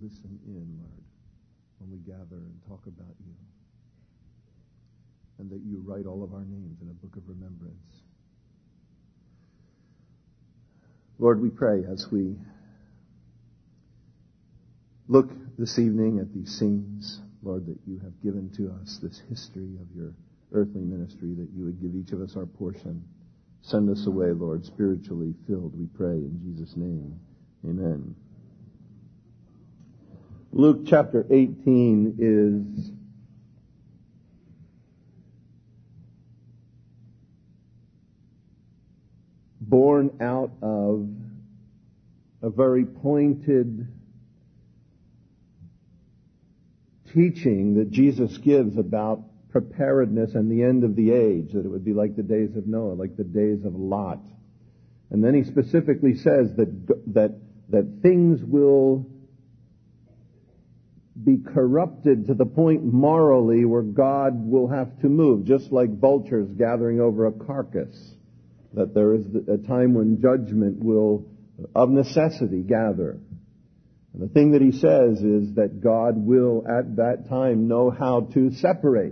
listen in, Lord, when we gather and talk about you. And that you write all of our names in a book of remembrance. Lord, we pray as we look this evening at these scenes, Lord, that you have given to us this history of your earthly ministry, that you would give each of us our portion. Send us away, Lord, spiritually filled, we pray in Jesus' name. Amen. Luke chapter 18 is born out of a very pointed teaching that Jesus gives about preparedness and the end of the age, that it would be like the days of Noah, like the days of Lot. And then he specifically says that things will be corrupted to the point morally where God will have to move, just like vultures gathering over a carcass. That there is a time when judgment will, of necessity, gather. And the thing that he says is that God will, at that time, know how to separate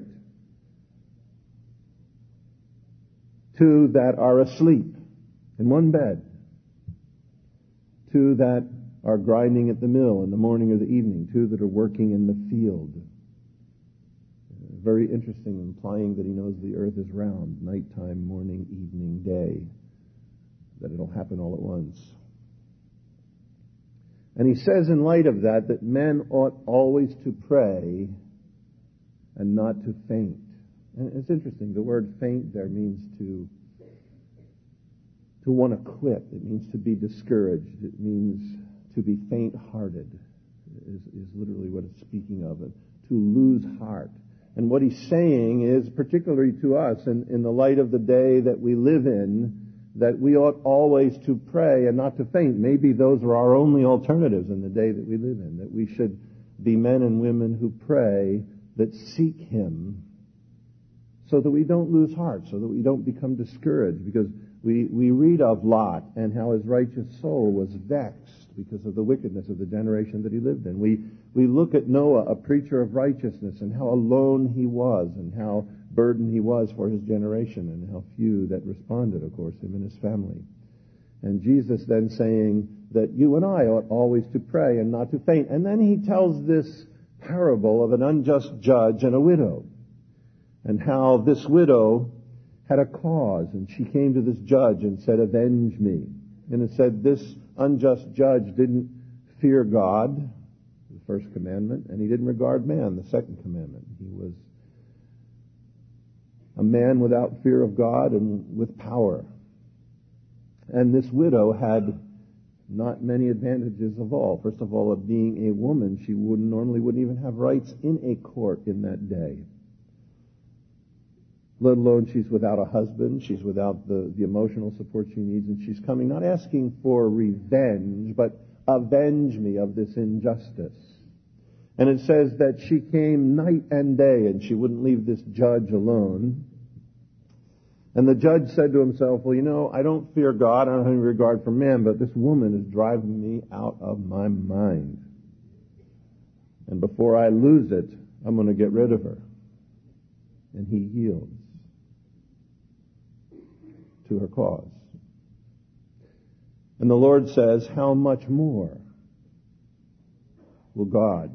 two that are asleep in one bed, two that are grinding at the mill in the morning or the evening, two that are working in the field. Very interesting, implying that he knows the earth is round, nighttime, morning, evening, day, that it'll happen all at once. And he says in light of that men ought always to pray and not to faint. And it's interesting, the word faint there means to want to quit. It means to be discouraged. It means to be faint-hearted is literally what it's speaking of, to lose heart. And what he's saying is, particularly to us, in the light of the day that we live in, that we ought always to pray and not to faint. Maybe those are our only alternatives in the day that we live in, that we should be men and women who pray, that seek him, so that we don't lose heart, so that we don't become discouraged. Because we read of Lot and how his righteous soul was vexed because of the wickedness of the generation that he lived in. We look at Noah, a preacher of righteousness, and how alone he was, and how burdened he was for his generation, and how few that responded, of course, him and his family. And Jesus then saying that you and I ought always to pray and not to faint. And then he tells this parable of an unjust judge and a widow, and how this widow had a cause, and she came to this judge and said, "Avenge me." And it said this unjust judge didn't fear God, the first commandment, and he didn't regard man, the second commandment. He was a man without fear of God and with power. And this widow had not many advantages of all. First of all, of being a woman, she normally wouldn't even have rights in a court in that day. Let alone she's without a husband, she's without the emotional support she needs, and she's coming not asking for revenge, but avenge me of this injustice. And it says that she came night and day, and she wouldn't leave this judge alone. And the judge said to himself, well, I don't fear God, I don't have any regard for man, but this woman is driving me out of my mind. And before I lose it, I'm going to get rid of her. And he yields to her cause. And the Lord says, how much more will God?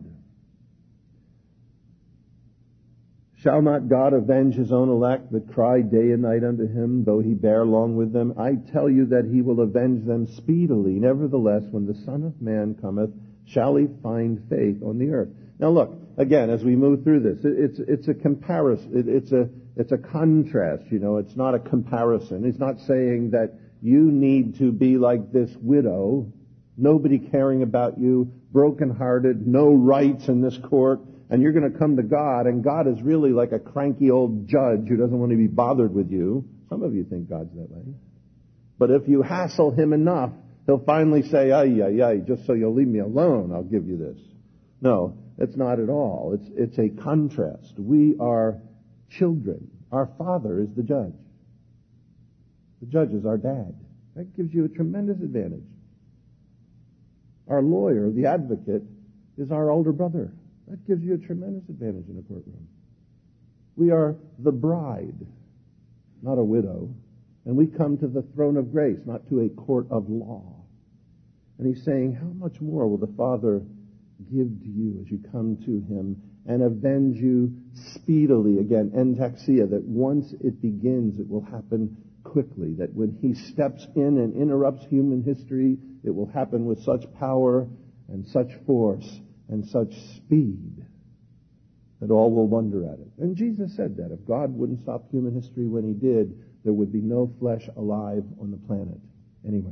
Shall not God avenge his own elect that cry day and night unto him, though he bear long with them? I tell you that he will avenge them speedily. Nevertheless, when the Son of Man cometh, shall he find faith on the earth? Now look, again, as we move through this, it's a comparison. It's a contrast, It's not a comparison. He's not saying that you need to be like this widow, nobody caring about you, brokenhearted, no rights in this court, and you're going to come to God, and God is really like a cranky old judge who doesn't want to be bothered with you. Some of you think God's that way. But if you hassle him enough, he'll finally say, just so you'll leave me alone, I'll give you this. No, it's not at all. It's a contrast. We are children. Our father is the judge. The judge is our dad. That gives you a tremendous advantage. Our lawyer, the advocate, is our older brother. That gives you a tremendous advantage in a courtroom. We are the bride, not a widow. And we come to the throne of grace, not to a court of law. And he's saying, how much more will the Father give to you as you come to him and avenge you speedily? Again, entaxia, that once it begins, it will happen quickly. That when he steps in and interrupts human history, it will happen with such power and such force and such speed that all will wonder at it. And Jesus said that if God wouldn't stop human history when he did, there would be no flesh alive on the planet anywhere.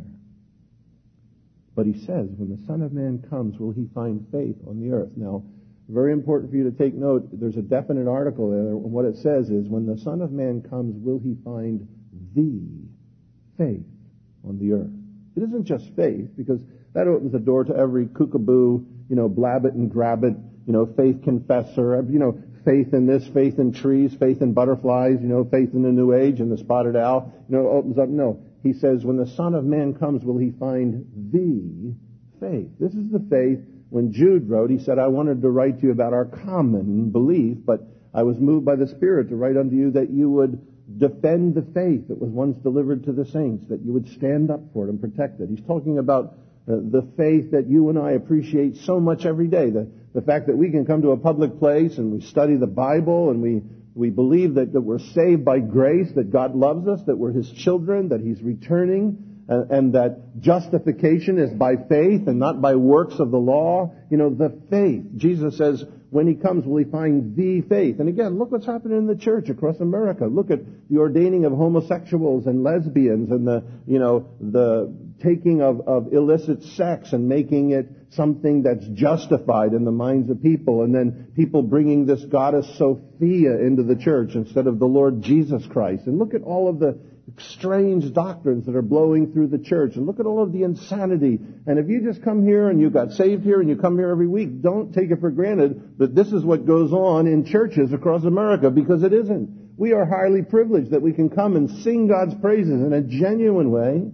But he says, when the Son of Man comes, will he find faith on the earth? Now, very important for you to take note, there's a definite article there, and what it says is, when the Son of Man comes, will he find the faith on the earth? It isn't just faith, because that opens the door to every kookaboo, blab it and grab it, faith confessor, faith in this, faith in trees, faith in butterflies, faith in the New Age and the spotted owl, opens up. No. He says, when the Son of Man comes, will he find the faith? This is the faith. When Jude wrote, he said, I wanted to write to you about our common belief, but I was moved by the Spirit to write unto you that you would defend the faith that was once delivered to the saints, that you would stand up for it and protect it. He's talking about the faith that you and I appreciate so much every day. The fact that we can come to a public place and we study the Bible and we believe that we're saved by grace, that God loves us, that we're his children, that he's returning, and that justification is by faith and not by works of the law. The faith. Jesus says, when he comes, will he find the faith? And again, look what's happening in the church across America. Look at the ordaining of homosexuals and lesbians and the taking of illicit sex and making it something that's justified in the minds of people, and then people bringing this goddess Sophia into the church instead of the Lord Jesus Christ. And look at all of the strange doctrines that are blowing through the church, and look at all of the insanity. And if you just come here and you got saved here and you come here every week, don't take it for granted that this is what goes on in churches across America, because it isn't. We are highly privileged that we can come and sing God's praises in a genuine way,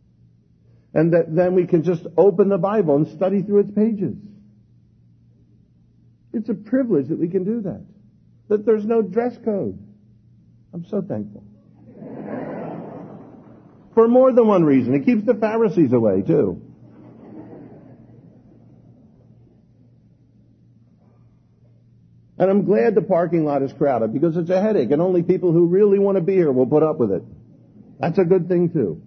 and that then we can just open the Bible and study through its pages. It's a privilege that we can do that. That there's no dress code. I'm so thankful. For more than one reason. It keeps the Pharisees away, too. And I'm glad the parking lot is crowded, because it's a headache, and only people who really want to be here will put up with it. That's a good thing, too.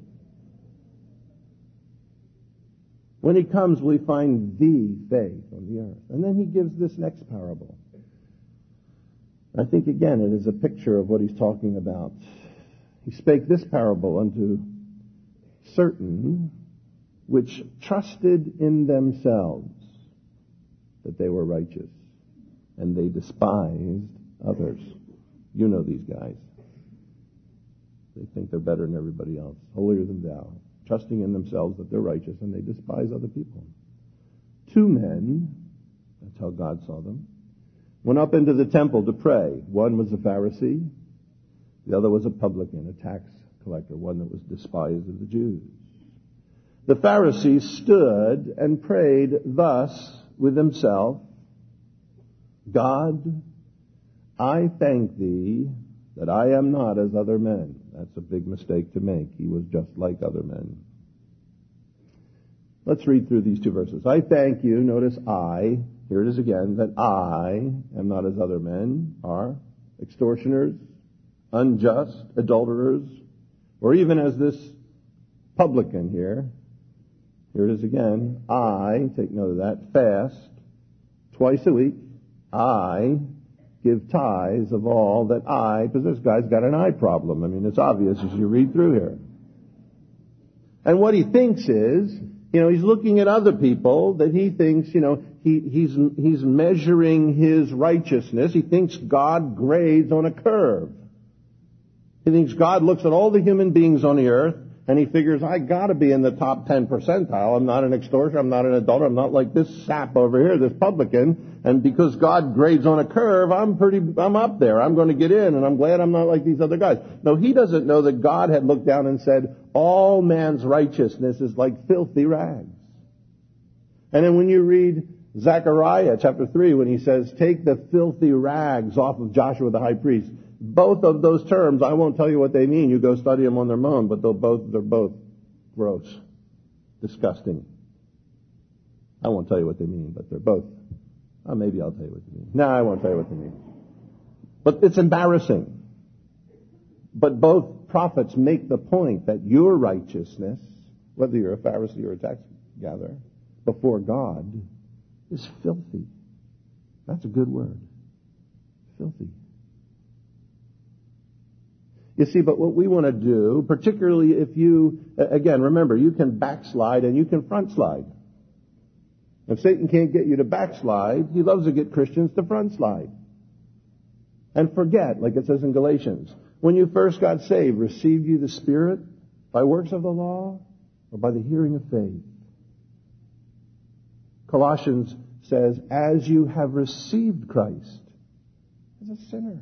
When he comes, we find the faith on the earth. And then he gives this next parable. I think, again, it is a picture of what he's talking about. He spake this parable unto certain which trusted in themselves that they were righteous, and they despised others. You know these guys. They think they're better than everybody else, holier than thou, trusting in themselves that they're righteous, and they despise other people. Two men, that's how God saw them, went up into the temple to pray. One was a Pharisee, the other was a publican, a tax collector, one that was despised of the Jews. The Pharisee stood and prayed thus with himself, God, I thank thee that I am not as other men. That's a big mistake to make. He was just like other men. Let's read through these two verses. I thank you, notice I, here it is again, that I am not as other men are, extortioners, unjust, adulterers, or even as this publican here. Here it is again. I, take note of that, fast twice a week. I give tithes of all that I, because this guy's got an eye problem. I mean, it's obvious as you read through here. And what he thinks is, he's looking at other people that he thinks, he's measuring his righteousness. He thinks God grades on a curve. He thinks God looks at all the human beings on the earth, and he figures, I gotta be in the top 10 percentile. I'm not an extortioner, I'm not an adulterer, I'm not like this sap over here, this publican. And because God grades on a curve, I'm up there. I'm going to get in, and I'm glad I'm not like these other guys. No, he doesn't know that God had looked down and said, all man's righteousness is like filthy rags. And then when you read Zechariah chapter 3, when he says, take the filthy rags off of Joshua the high priest. Both of those terms, I won't tell you what they mean. You go study them on their own, but they're both gross, disgusting. I won't tell you what they mean, but they're both. Maybe I'll tell you what they mean. No, I won't tell you what they mean. But it's embarrassing. But both prophets make the point that your righteousness, whether you're a Pharisee or a tax gatherer, before God, is filthy. That's a good word. Filthy. You see, but what we want to do, particularly if you, again, remember, you can backslide and you can front slide. If Satan can't get you to backslide, he loves to get Christians to front slide. And forget, like it says in Galatians, when you first got saved, received you the Spirit by works of the law or by the hearing of faith? Colossians says, as you have received Christ as a sinner,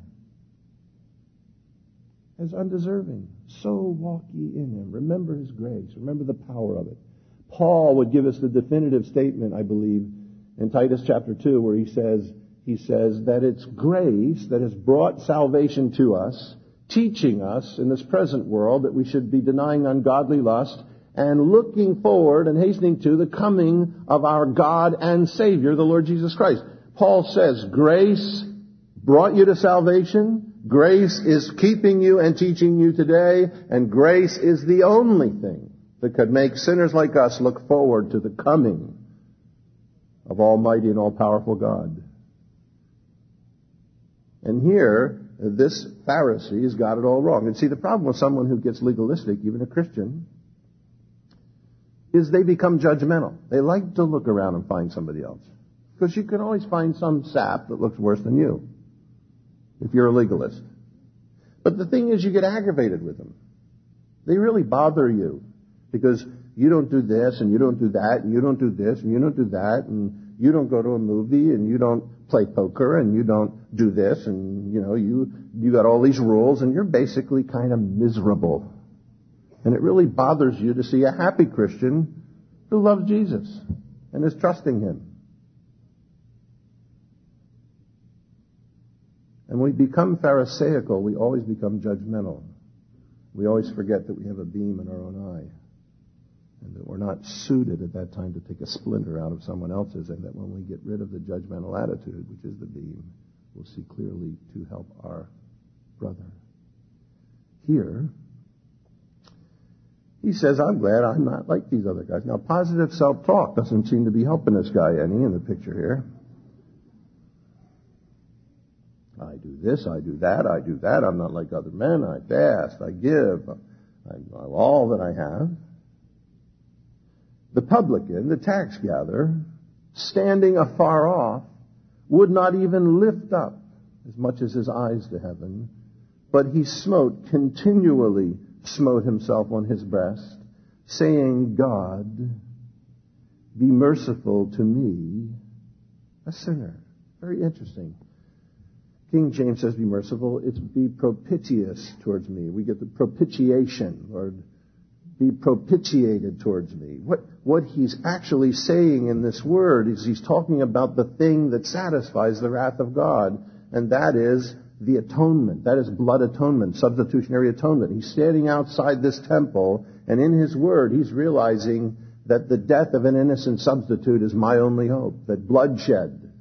as undeserving, so walk ye in him. Remember his grace. Remember the power of it. Paul would give us the definitive statement, I believe, in Titus chapter 2, where he says that it's grace that has brought salvation to us, teaching us in this present world that we should be denying ungodly lust and looking forward and hastening to the coming of our God and Savior, the Lord Jesus Christ. Paul says grace brought you to salvation. Grace is keeping you and teaching you today, and grace is the only thing that could make sinners like us look forward to the coming of Almighty and all-powerful God. And here, this Pharisee has got it all wrong. And see, the problem with someone who gets legalistic, even a Christian, is they become judgmental. They like to look around and find somebody else. Because you can always find some sap that looks worse than you, if you're a legalist. But the thing is, you get aggravated with them. They really bother you because you don't do this and you don't do that and you don't do this and you don't do that and you don't go to a movie and you don't play poker and you don't do this and, you got all these rules and you're basically kind of miserable. And it really bothers you to see a happy Christian who loves Jesus and is trusting him. And when we become pharisaical, we always become judgmental. We always forget that we have a beam in our own eye. And that we're not suited at that time to take a splinter out of someone else's. And that when we get rid of the judgmental attitude, which is the beam, we'll see clearly to help our brother. Here, he says, I'm glad I'm not like these other guys. Now, positive self-talk doesn't seem to be helping this guy any in the picture here. I do this, I do that, I do that. I'm not like other men. I fast, I give, all that I have. The publican, the tax gatherer, standing afar off, would not even lift up as much as his eyes to heaven, but he continually smote himself on his breast, saying, God, be merciful to me, a sinner. Very interesting. King James says be merciful. It's be propitious towards me. We get the propitiation, Lord. Be propitiated towards me. What he's actually saying in this word is he's talking about the thing that satisfies the wrath of God, and that is the atonement. That is blood atonement, substitutionary atonement. He's standing outside this temple, and in his word he's realizing that the death of an innocent substitute is my only hope, that bloodshed.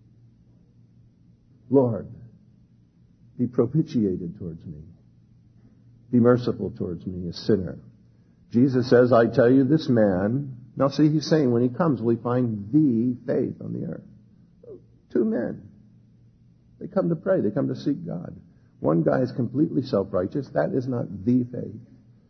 Lord, be propitiated towards me. Be merciful towards me, a sinner. Jesus says, I tell you, this man... Now see, he's saying when he comes, will he find the faith on the earth? Two men. They come to pray. They come to seek God. One guy is completely self-righteous. That is not the faith.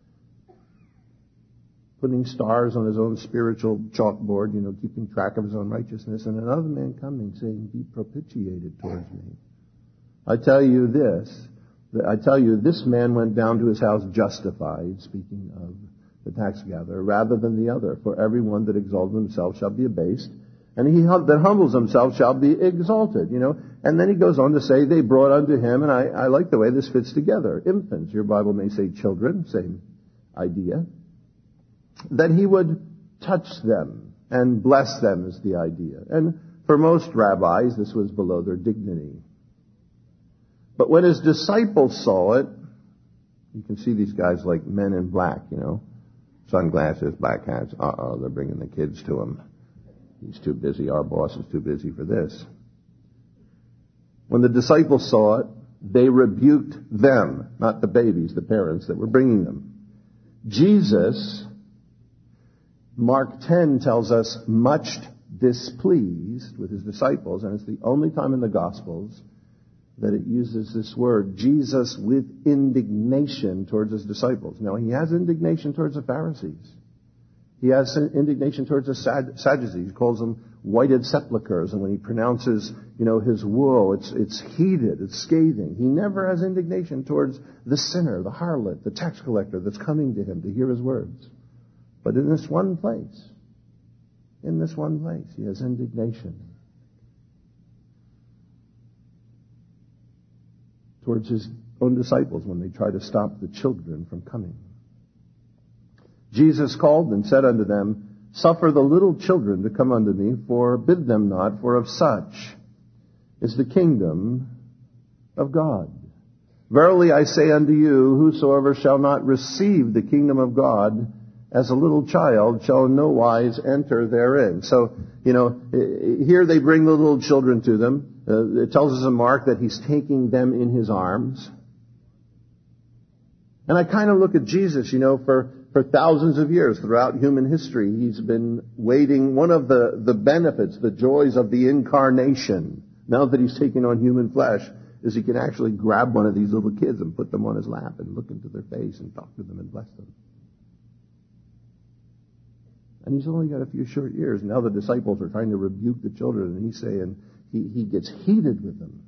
Putting stars on his own spiritual chalkboard, keeping track of his own righteousness. And another man coming saying, be propitiated towards me. I tell you, this man went down to his house justified, speaking of the tax gatherer, rather than the other. For everyone that exalts himself shall be abased, and he that humbles himself shall be exalted. And then he goes on to say, they brought unto him, and I like the way this fits together, infants. Your Bible may say children, same idea. That he would touch them and bless them is the idea. And For most rabbis, this was below their dignity. But when his disciples saw it, you can see these guys like men in black, sunglasses, black hats. They're bringing the kids to him. He's too busy. Our boss is too busy for this. When the disciples saw it, they rebuked them, not the babies, the parents that were bringing them. Jesus, Mark 10 tells us, much displeased with his disciples, and it's the only time in the Gospels that it uses this word, Jesus with indignation towards his disciples. Now, he has indignation towards the Pharisees. He has indignation towards the Sadducees. He calls them whited sepulchres, and when he pronounces, his woe, it's heated, it's scathing. He never has indignation towards the sinner, the harlot, the tax collector that's coming to him to hear his words. But in this one place, he has indignation towards his own disciples when they try to stop the children from coming. Jesus called and said unto them, Suffer the little children to come unto me, forbid them not, for of such is the kingdom of God. Verily I say unto you, whosoever shall not receive the kingdom of God as a little child shall in no wise enter therein. So, here they bring the little children to them. It tells us in Mark that he's taking them in his arms. And I kind of look at Jesus, for thousands of years throughout human history, he's been waiting. One of the benefits, the joys of the incarnation, now that he's taken on human flesh, is he can actually grab one of these little kids and put them on his lap and look into their face and talk to them and bless them. And he's only got a few short years. Now the disciples are trying to rebuke the children, and he's saying, he gets heated with them.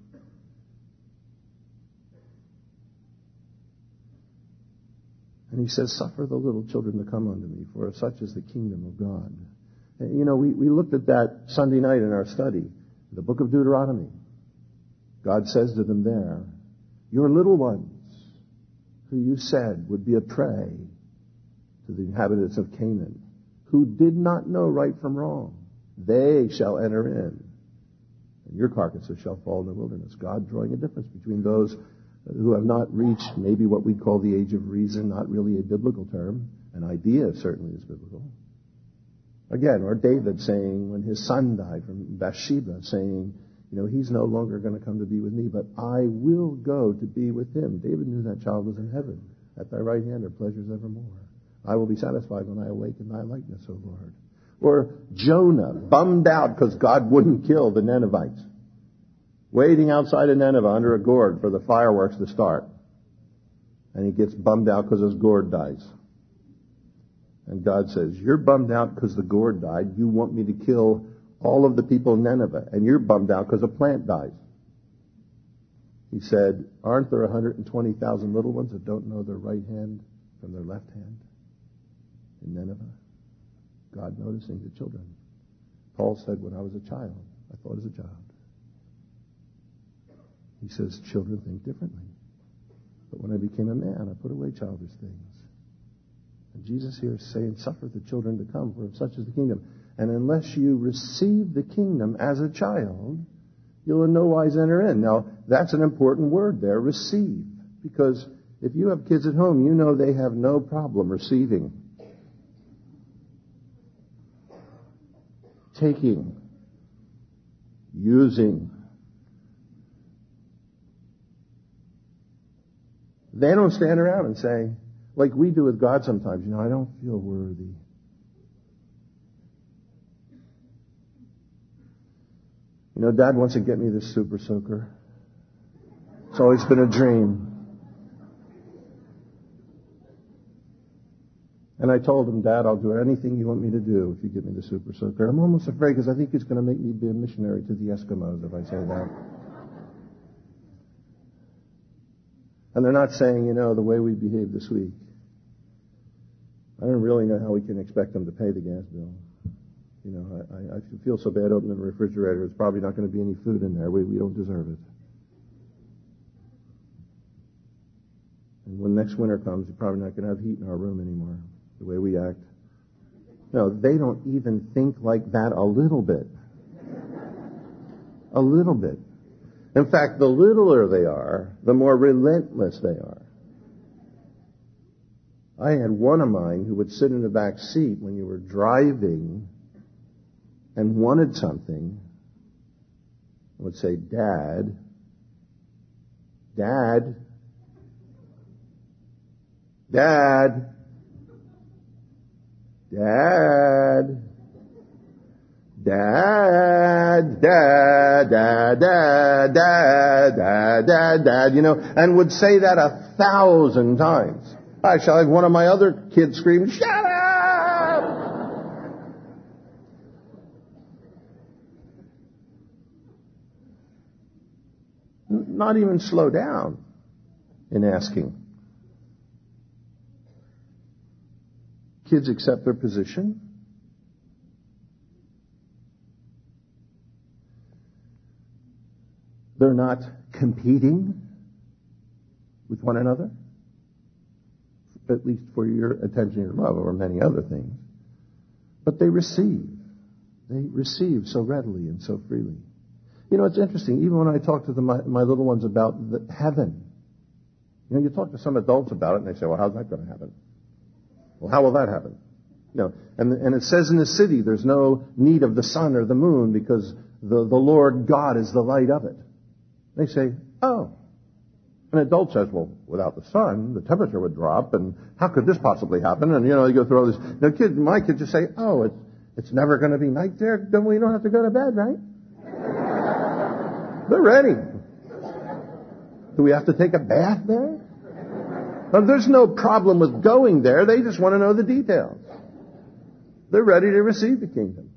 And he says, Suffer the little children to come unto me, for of such is the kingdom of God. And, we looked at that Sunday night in our study, the book of Deuteronomy. God says to them there, Your little ones, who you said would be a prey to the inhabitants of Canaan, who did not know right from wrong, they shall enter in, and your carcasses shall fall in the wilderness. God drawing a difference between those who have not reached maybe what we call the age of reason, not really a biblical term. An idea certainly is biblical. Again, or David saying when his son died from Bathsheba, saying, he's no longer going to come to be with me, but I will go to be with him. David knew that child was in heaven. At thy right hand are pleasures evermore. I will be satisfied when I awake in thy likeness, O Lord. Or Jonah, bummed out because God wouldn't kill the Ninevites, waiting outside of Nineveh under a gourd for the fireworks to start. And he gets bummed out because his gourd dies. And God says, You're bummed out because the gourd died. You want me to kill all of the people in Nineveh. And you're bummed out because a plant dies. He said, Aren't there 120,000 little ones that don't know their right hand from their left hand in Nineveh? God noticing the children. Paul said, When I was a child, I thought as a child. He says, children think differently. But when I became a man, I put away childish things. And Jesus here is saying, Suffer the children to come, for such is the kingdom. And unless you receive the kingdom as a child, you'll in no wise enter in. Now, that's an important word there, receive. Because if you have kids at home, you know they have no problem receiving. Taking. Using. They don't stand around and say, like we do with God sometimes, I don't feel worthy. Dad wants to get me this Super Soaker. It's always been a dream. And I told him, Dad, I'll do anything you want me to do if you give me the Super Soaker. I'm almost afraid because I think it's going to make me be a missionary to the Eskimos if I say that. And they're not saying, the way we behaved this week. I don't really know how we can expect them to pay the gas bill. I feel so bad opening the refrigerator. It's probably not going to be any food in there. We don't deserve it. And when next winter comes, we're probably not going to have heat in our room anymore, the way we act. No, they don't even think like that a little bit. A little bit. In fact, the littler they are, the more relentless they are. I had one of mine who would sit in the back seat when you were driving and wanted something, and would say, Dad, Dad, Dad, Dad, Dad, Dad, Dad, Dad, Dad, Dad, Dad, Dad, and would say that 1,000 times. Actually, I had one of my other kids scream, shut up! Not even slow down in asking. Kids accept their position. They're not competing with one another, at least for your attention and love, or many other things. But they receive. They receive so readily and so freely. It's interesting, even when I talk to my little ones about heaven, you talk to some adults about it, and they say, well, how's that going to happen? Well, how will that happen? And it says in the city, there's no need of the sun or the moon because the Lord God is the light of it. They say, oh. An adult says, well, without the sun, the temperature would drop, and how could this possibly happen? And, you go through all this. My kids just say, oh, it's never going to be night there. Then we don't have to go to bed, right? They're ready. Do we have to take a bath there? Well, there's no problem with going there. They just want to know the details. They're ready to receive the kingdom.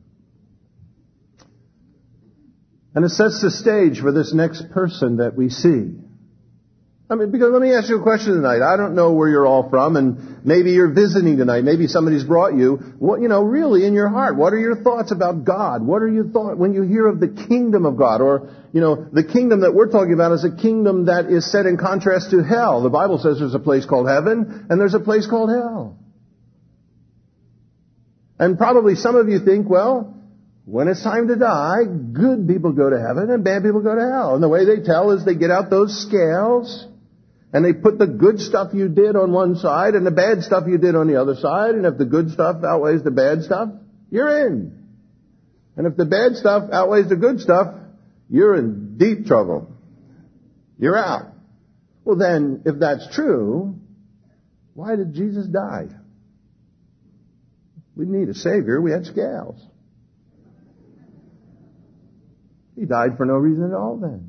And it sets the stage for this next person that we see. Because let me ask you a question tonight. I don't know where you're all from, and maybe you're visiting tonight. Maybe somebody's brought you. What, really in your heart, what are your thoughts about God? What are your thoughts when you hear of the kingdom of God? Or, the kingdom that we're talking about is a kingdom that is set in contrast to hell. The Bible says there's a place called heaven, and there's a place called hell. And probably some of you think, well, when it's time to die, good people go to heaven and bad people go to hell. And the way they tell is they get out those scales, and they put the good stuff you did on one side and the bad stuff you did on the other side. And if the good stuff outweighs the bad stuff, you're in. And if the bad stuff outweighs the good stuff, you're in deep trouble. You're out. Well then, if that's true, why did Jesus die? We didn't need a Savior. We had scales. He died for no reason at all then.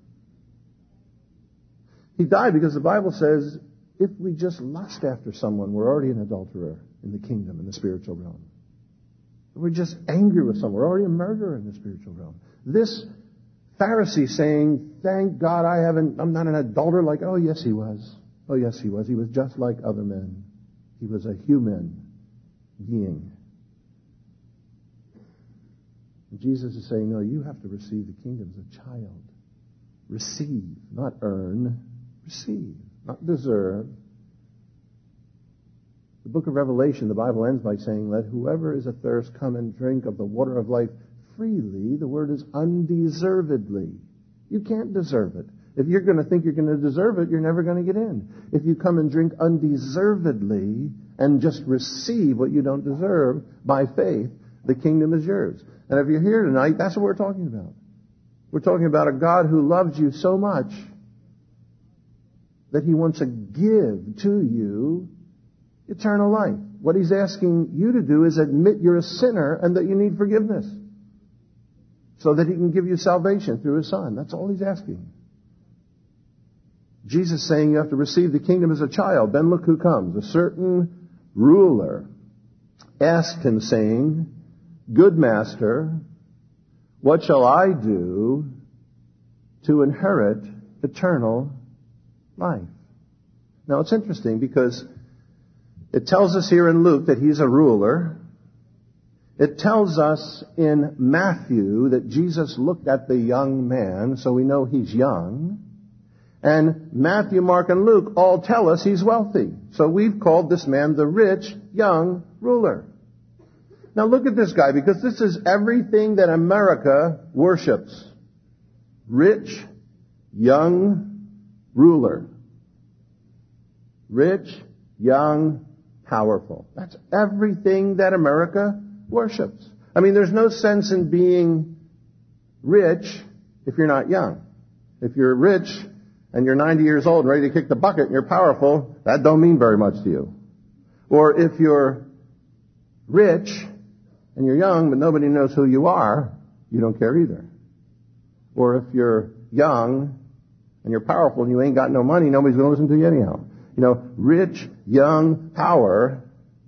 He died because the Bible says if we just lust after someone, we're already an adulterer in the kingdom, in the spiritual realm. If we're just angry with someone, we're already a murderer in the spiritual realm. This Pharisee saying, thank God I'm not an adulterer, like, oh yes he was. Oh yes he was. He was just like other men. He was a human being. And Jesus is saying, no, you have to receive the kingdom as a child. Receive, not earn. Receive, not deserve. The book of Revelation, the Bible ends by saying, let whoever is athirst come and drink of the water of life freely. The word is undeservedly. You can't deserve it. If you're going to think you're going to deserve it, you're never going to get in. If you come and drink undeservedly and just receive what you don't deserve by faith, the kingdom is yours. And if you're here tonight, that's what we're talking about. We're talking about a God who loves you so much that he wants to give to you eternal life. What he's asking you to do is admit you're a sinner and that you need forgiveness so that he can give you salvation through his Son. That's all he's asking. Jesus saying you have to receive the kingdom as a child. Then look who comes. A certain ruler asked him saying, good master, what shall I do to inherit eternal life? Now it's interesting because it tells us here in Luke that he's a ruler. It tells us in Matthew that Jesus looked at the young man, so we know he's young. And Matthew, Mark, and Luke all tell us he's wealthy. So we've called this man the rich young ruler. Now look at this guy, because this is everything that America worships. rich, young ruler. Rich, young, powerful. That's everything that America worships. I mean, there's no sense in being rich if you're not young. If you're rich and you're 90 years old and ready to kick the bucket and you're powerful, that don't mean very much to you. Or if you're rich and you're young but nobody knows who you are, you don't care either. Or if you're young and you're powerful and you ain't got no money, nobody's going to listen to you anyhow. You know, rich, young, power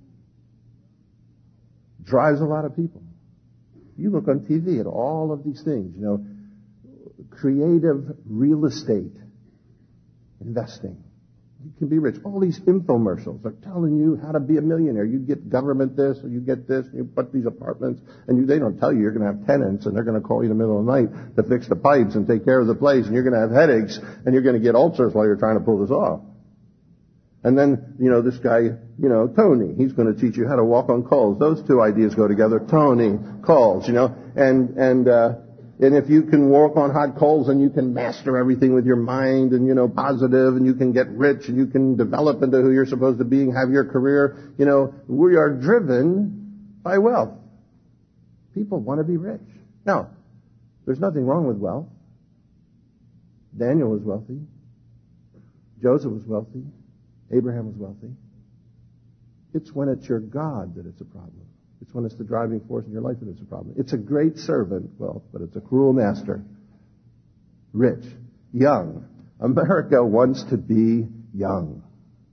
drives a lot of people. You look on TV at all of these things, you know, creative real estate investing. You can be rich. All these infomercials are telling you how to be a millionaire. You get government this, or you get this, and you put these apartments, and they don't tell you you're going to have tenants, and they're going to call you in the middle of the night to fix the pipes and take care of the place, and you're going to have headaches, and you're going to get ulcers while you're trying to pull this off. And then, you know, this guy, you know, Tony, he's going to teach you how to walk on coals. Those two ideas go together. Tony, coals, you know, and if you can walk on hot coals and you can master everything with your mind and, you know, positive, and you can get rich and you can develop into who you're supposed to be and have your career, you know, we are driven by wealth. People want to be rich. Now, there's nothing wrong with wealth. Daniel was wealthy. Joseph was wealthy. Abraham was wealthy. It's when it's your God that it's a problem. It's when it's the driving force in your life that it's a problem. It's a great servant, wealth, but it's a cruel master. Rich, young. America wants to be young.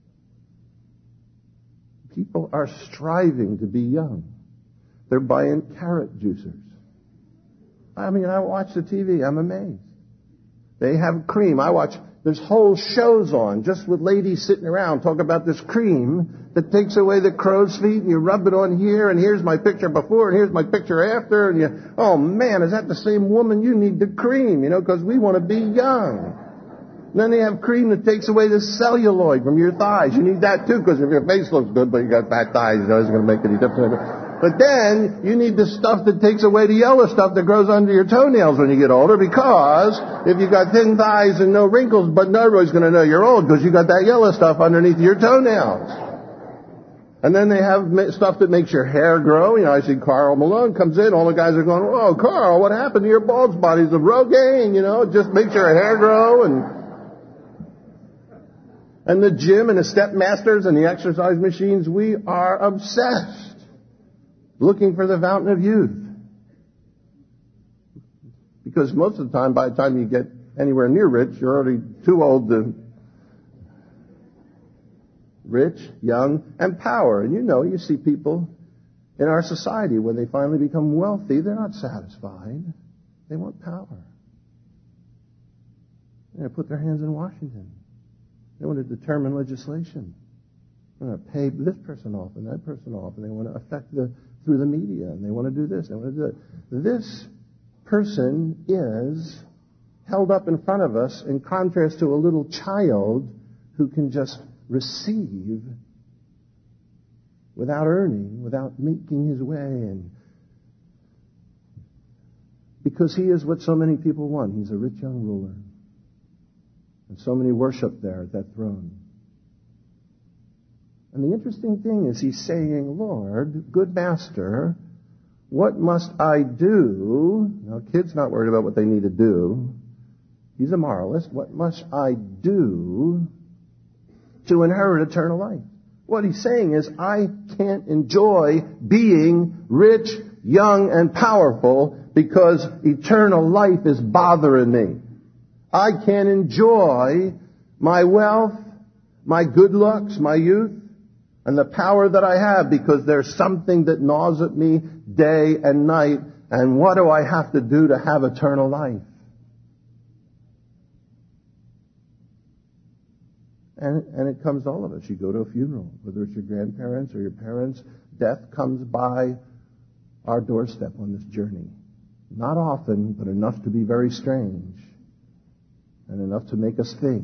People are striving to be young. They're buying carrot juicers. I mean, I watch the TV. I'm amazed. They have cream. There's whole shows on just with ladies sitting around talking about this cream that takes away the crow's feet, and you rub it on here, and here's my picture before, and here's my picture after, and you, oh man, is that the same woman? You need the cream, you know, because we want to be young. And then they have cream that takes away the celluloid from your thighs. You need that too, because if your face looks good, but you got fat thighs, you know, it's going to make any difference. But then, you need the stuff that takes away the yellow stuff that grows under your toenails when you get older, because if you got thin thighs and no wrinkles, but nobody's going to know you're old because you got that yellow stuff underneath your toenails. And then they have stuff that makes your hair grow. You know, I see Carl Malone comes in, all the guys are going, "Whoa, Carl, what happened to your bald spot? He's a Rogaine, you know, it just makes your hair grow." And the gym and the step masters and the exercise machines, we are obsessed. Looking for the fountain of youth. Because most of the time, by the time you get anywhere near rich, you're already too old to... Rich, young, and power. And you know, you see people in our society, when they finally become wealthy, they're not satisfied. They want power. They want to put their hands in Washington. They want to determine legislation. They want to pay this person off and that person off, and they want to affect through the media, and they want to do this, they want to do that. This person is held up in front of us in contrast to a little child who can just receive without earning, without making his way, and because he is what so many people want. He's a rich young ruler. And so many worship there at that throne. And the interesting thing is he's saying, "Lord, good master, what must I do?" Now, kid's not worried about what they need to do. He's a moralist. What must I do to inherit eternal life? What he's saying is, I can't enjoy being rich, young, and powerful because eternal life is bothering me. I can't enjoy my wealth, my good looks, my youth, and the power that I have because there's something that gnaws at me day and night. And what do I have to do to have eternal life? And it comes to all of us. You go to a funeral, whether it's your grandparents or your parents, death comes by our doorstep on this journey. Not often, but enough to be very strange. And enough to make us think.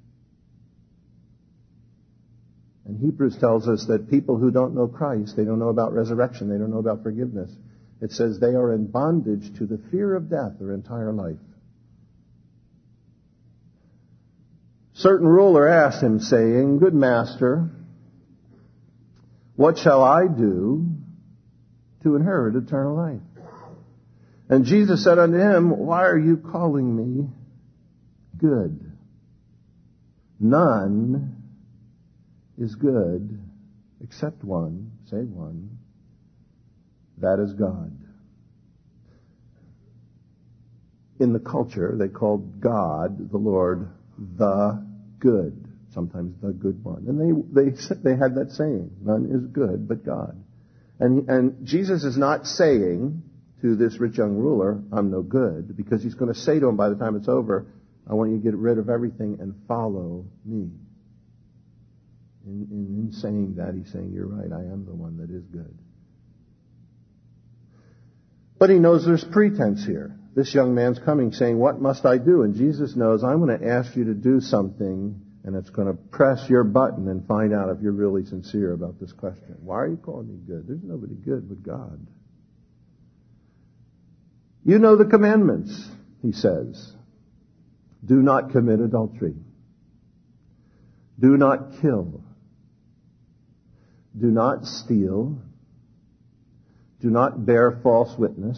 And Hebrews tells us that people who don't know Christ, they don't know about resurrection, they don't know about forgiveness. It says they are in bondage to the fear of death their entire life. Certain ruler asked him, saying, Good master, what shall I do to inherit eternal life? And Jesus said unto him, Why are you calling me good? None is good except one, say one, that is God. In the culture, they called God, the Lord, the good, sometimes the good one. And they had that saying, none is good but God. And Jesus is not saying to this rich young ruler, I'm no good, because he's going to say to him by the time it's over, I want you to get rid of everything and follow me. In saying that, he's saying, you're right, I am the one that is good. But he knows there's pretense here. This young man's coming saying, what must I do? And Jesus knows, I'm going to ask you to do something, and it's going to press your button and find out if you're really sincere about this question. Why are you calling me good? There's nobody good but God. You know the commandments, he says. Do not commit adultery. Do not kill. Do not steal. Do not bear false witness.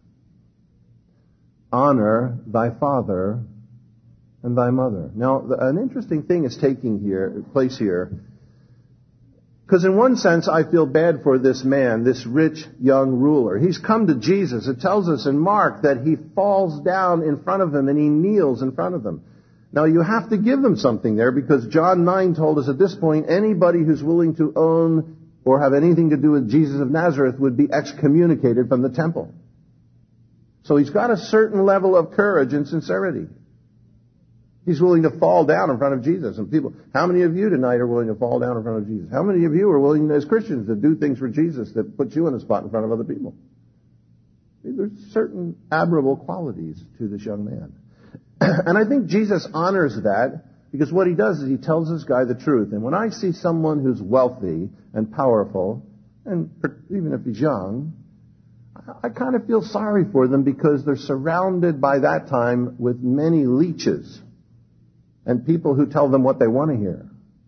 Honor thy father and thy mother. Now, an interesting thing is taking place here. Because in one sense, I feel bad for this man, this rich young ruler. He's come to Jesus. It tells us in Mark that he falls down in front of him and he kneels in front of him. Now, you have to give them something there, because John 9 told us at this point, anybody who's willing to own or have anything to do with Jesus of Nazareth would be excommunicated from the temple. So he's got a certain level of courage and sincerity. He's willing to fall down in front of Jesus. And people, how many of you tonight are willing to fall down in front of Jesus? How many of you are willing as Christians to do things for Jesus that puts you in a spot in front of other people? There's certain admirable qualities to this young man. And I think Jesus honors that, because what he does is he tells this guy the truth. And when I see someone who's wealthy and powerful, and even if he's young, I kind of feel sorry for them, because they're surrounded by that time with many leeches and people who tell them what they want to hear,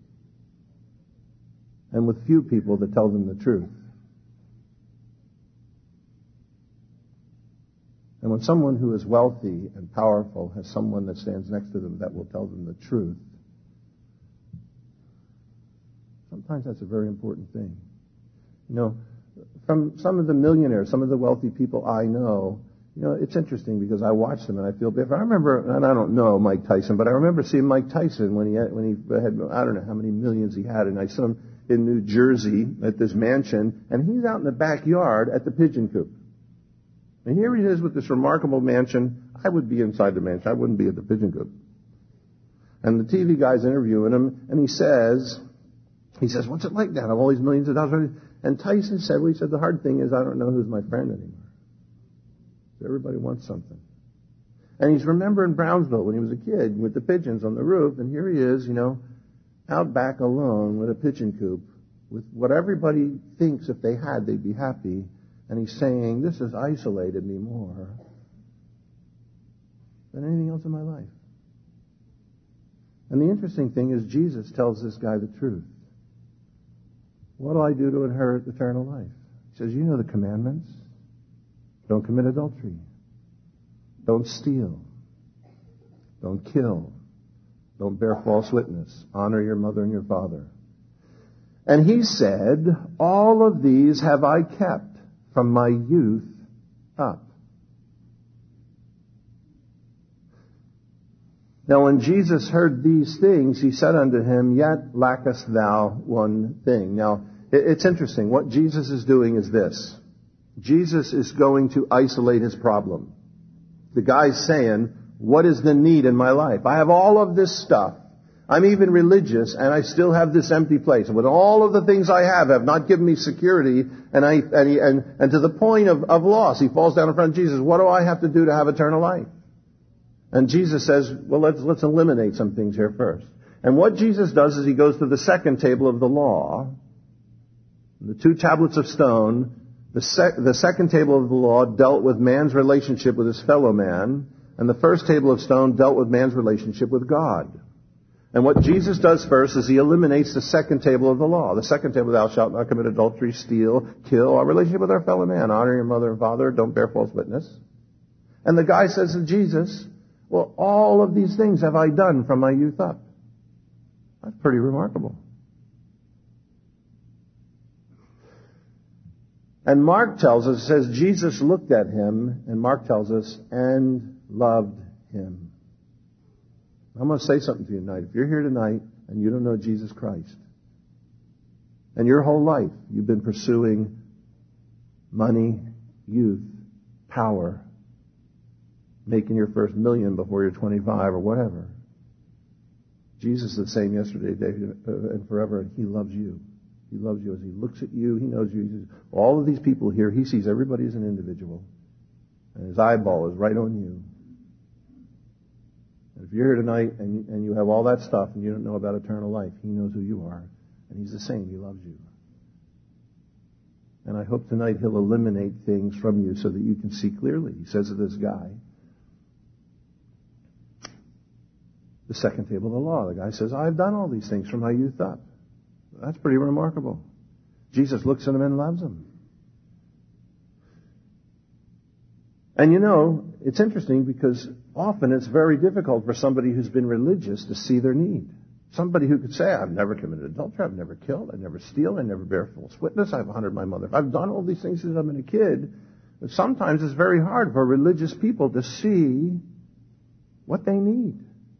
and with few people that tell them the truth. And when someone who is wealthy and powerful has someone that stands next to them that will tell them the truth, sometimes that's a very important thing. You know, from some of the millionaires, some of the wealthy people I know, you know, it's interesting because I watch them and I feel bad. I remember, and I don't know Mike Tyson, but I remember seeing Mike Tyson when he had, I don't know how many millions he had, and I saw him in New Jersey at this mansion, and he's out in the backyard at the pigeon coop. And here he is with this remarkable mansion. I would be inside the mansion. I wouldn't be at the pigeon coop. And the TV guy's interviewing him, and he says, what's it like to have all these millions of dollars? And Tyson said, the hard thing is I don't know who's my friend anymore. Everybody wants something. And he's remembering Brownsville when he was a kid with the pigeons on the roof, and here he is, you know, out back alone with a pigeon coop with what everybody thinks if they had, they'd be happy. And he's saying, this has isolated me more than anything else in my life. And the interesting thing is Jesus tells this guy the truth. What do I do to inherit eternal life? He says, you know the commandments. Don't commit adultery. Don't steal. Don't kill. Don't bear false witness. Honor your mother and your father. And he said, all of these have I kept from my youth up. Now when Jesus heard these things, he said unto him, yet lackest thou one thing. Now, it's interesting. What Jesus is doing is this. Jesus is going to isolate his problem. The guy's saying, what is the need in my life? I have all of this stuff. I'm even religious, and I still have this empty place. And with all of the things I have not given me security, and to the point of loss, he falls down in front of Jesus. What do I have to do to have eternal life? And Jesus says, well, let's eliminate some things here first. And what Jesus does is he goes to the second table of the law, the 2 tablets of stone. The second table of the law dealt with man's relationship with his fellow man, and the first table of stone dealt with man's relationship with God. And what Jesus does first is he eliminates the second table of the law. The second table, thou shalt not commit adultery, steal, kill, our relationship with our fellow man, honor your mother and father, don't bear false witness. And the guy says to Jesus, well, all of these things have I done from my youth up. That's pretty remarkable. And Mark tells us, it says, Jesus looked at him, and Mark tells us, and loved him. I'm going to say something to you tonight. If you're here tonight and you don't know Jesus Christ, and your whole life you've been pursuing money, youth, power, making your first million before you're 25 or whatever, Jesus is the same yesterday, today, and forever, and he loves you. He loves you as he looks at you. He knows you. He sees all of these people here. He sees everybody as an individual. And his eyeball is right on you. And if you're here tonight and you have all that stuff and you don't know about eternal life, he knows who you are. And he's the same. He loves you. And I hope tonight he'll eliminate things from you so that you can see clearly. He says to this guy, the second table of the law. The guy says, I've done all these things from my youth up. That's pretty remarkable. Jesus looks at him and loves him. And you know, it's interesting because often it's very difficult for somebody who's been religious to see their need. Somebody who could say, I've never committed adultery, I've never killed, I never steal, I never bear false witness, I've honored my mother. I've done all these things since I've been a kid. But sometimes it's very hard for religious people to see what they need.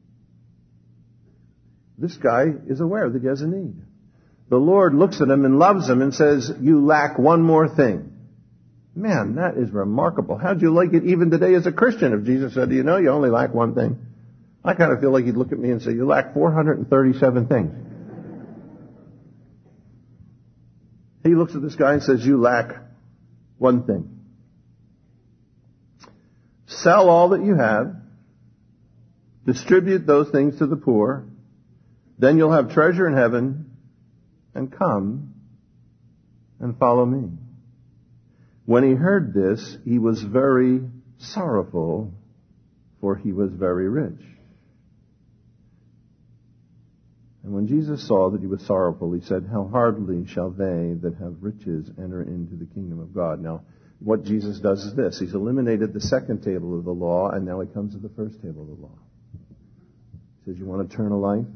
This guy is aware that he has a need. The Lord looks at him and loves him and says, you lack one more thing. Man, that is remarkable. How'd you like it even today as a Christian if Jesus said, you know, you only lack one thing? I kind of feel like he'd look at me and say, you lack 437 things. He looks at this guy and says, you lack one thing. Sell all that you have. Distribute those things to the poor. Then you'll have treasure in heaven. And come and follow me. When he heard this, he was very sorrowful, for he was very rich. And when Jesus saw that he was sorrowful, he said, how hardly shall they that have riches enter into the kingdom of God. Now, what Jesus does is this. He's eliminated the second table of the law, and now he comes to the first table of the law. He says, you want eternal life?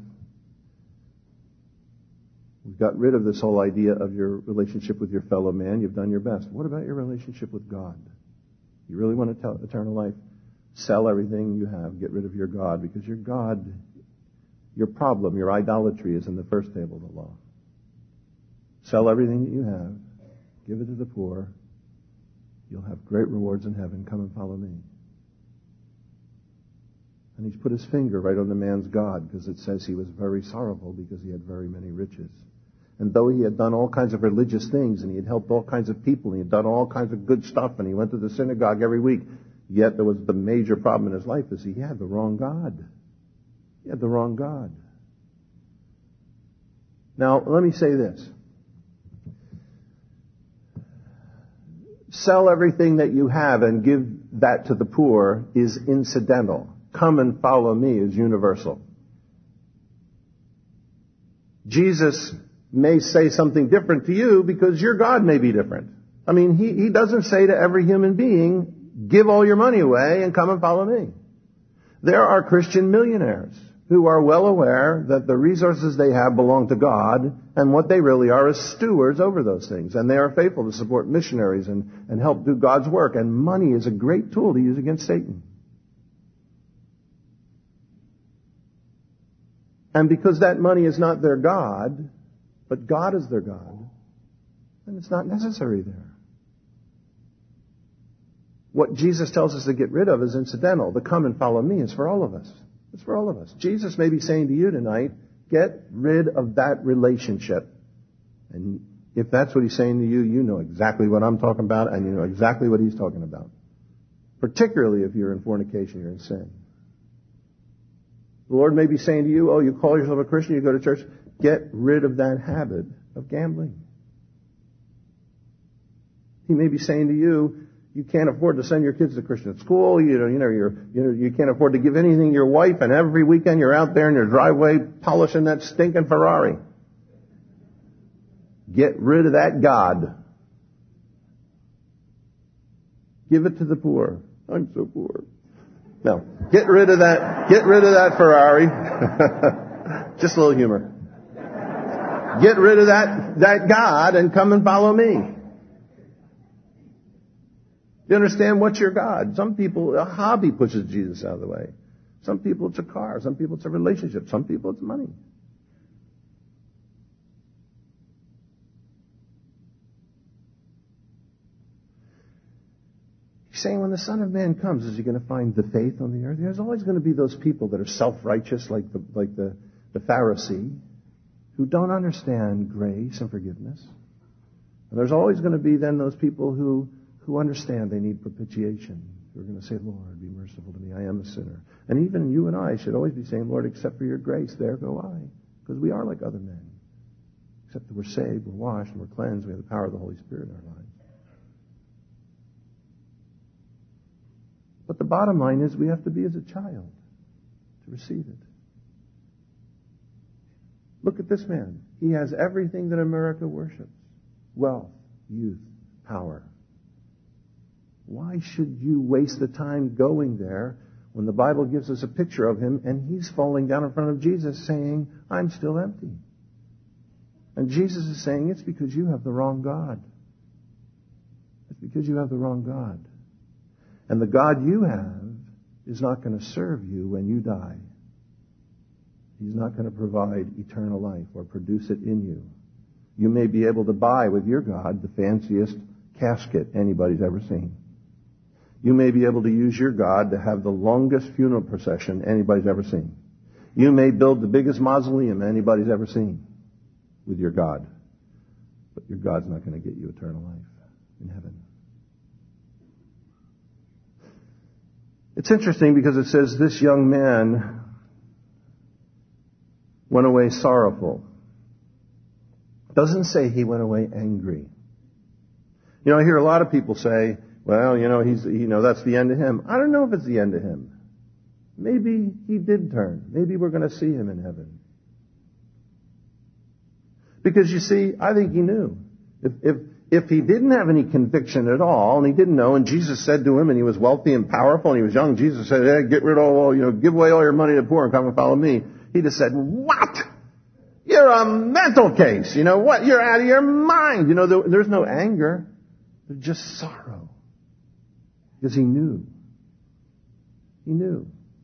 We've got rid of this whole idea of your relationship with your fellow man. You've done your best. What about your relationship with God? You really want eternal life? Sell everything you have. Get rid of your God, because your God, your problem, your idolatry is in the first table of the law. Sell everything that you have. Give it to the poor. You'll have great rewards in heaven. Come and follow me. And he's put his finger right on the man's God, because it says he was very sorrowful because he had very many riches. And though he had done all kinds of religious things, and he had helped all kinds of people, and he had done all kinds of good stuff, and he went to the synagogue every week, yet there was the major problem in his life is he had the wrong God. He had the wrong God. Now, let me say this. Sell everything that you have and give that to the poor is incidental. Come and follow me is universal. Jesus may say something different to you because your God may be different. I mean, he doesn't say to every human being, give all your money away and come and follow me. There are Christian millionaires who are well aware that the resources they have belong to God, and what they really are is stewards over those things. And they are faithful to support missionaries and help do God's work. And money is a great tool to use against Satan. And because that money is not their God, but God is their God, then it's not necessary there. What Jesus tells us to get rid of is incidental. The come and follow me is for all of us. It's for all of us. Jesus may be saying to you tonight, get rid of that relationship. And if that's what he's saying to you, you know exactly what I'm talking about, and you know exactly what he's talking about. Particularly if you're in fornication, you're in sin. The Lord may be saying to you, oh, you call yourself a Christian, you go to church, get rid of that habit of gambling. He may be saying to you, You can't afford to send your kids to Christian school. You can't afford to give anything to your wife, and every weekend you're out there in your driveway polishing that stinking Ferrari. Get rid of that God. Give it to the poor. I'm so poor. No. Get rid of that Ferrari. Just a little humor. Get rid of that God and come and follow me. You understand what's your God? Some people, a hobby pushes Jesus out of the way. Some people it's a car. Some people it's a relationship. Some people it's money. He's saying when the Son of Man comes, is he going to find the faith on the earth? There's always going to be those people that are self-righteous like the Pharisee who don't understand grace and forgiveness. And there's always going to be then those people who understand they need propitiation. Who are going to say, Lord, be merciful to me. I am a sinner. And even you and I should always be saying, Lord, except for your grace, there go I. Because we are like other men. Except that we're saved, we're washed, and we're cleansed. We have the power of the Holy Spirit in our lives. But the bottom line is we have to be as a child to receive it. Look at this man. He has everything that America worships. Wealth, youth, power. Why should you waste the time going there when the Bible gives us a picture of him and he's falling down in front of Jesus saying, I'm still empty. And Jesus is saying, it's because you have the wrong God. It's because you have the wrong God. And the God you have is not going to serve you when you die. He's not going to provide eternal life or produce it in you. You may be able to buy with your God the fanciest casket anybody's ever seen. You may be able to use your God to have the longest funeral procession anybody's ever seen. You may build the biggest mausoleum anybody's ever seen with your God. But your God's not going to get you eternal life in heaven. It's interesting because it says this young man went away sorrowful. It doesn't say he went away angry. You know, I hear a lot of people say, well, that's the end of him. I don't know if it's the end of him. Maybe he did turn. Maybe we're going to see him in heaven. Because you see, I think he knew. If he didn't have any conviction at all, and he didn't know, and Jesus said to him, and he was wealthy and powerful, and he was young, Jesus said, hey, get rid of all, give away all your money to the poor and come and follow me. He'd have said, what? You're a mental case. You know what? You're out of your mind. There's no anger. There's just sorrow. Because he knew. He knew.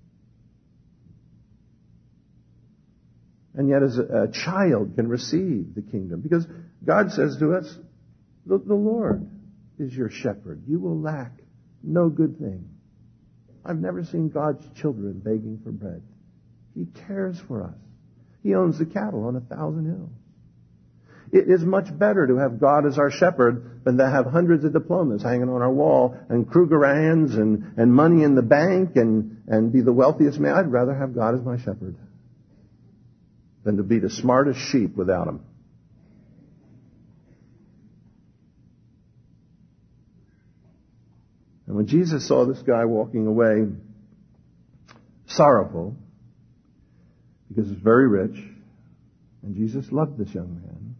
And yet as a child can receive the kingdom. Because God says to us, the Lord is your shepherd. You will lack no good thing. I've never seen God's children begging for bread. He cares for us. He owns the cattle on 1,000 hills. It is much better to have God as our shepherd than to have hundreds of diplomas hanging on our wall and Krugerrands and money in the bank and be the wealthiest man. I'd rather have God as my shepherd than to be the smartest sheep without him. And when Jesus saw this guy walking away sorrowful, because he's very rich, and Jesus loved this young man,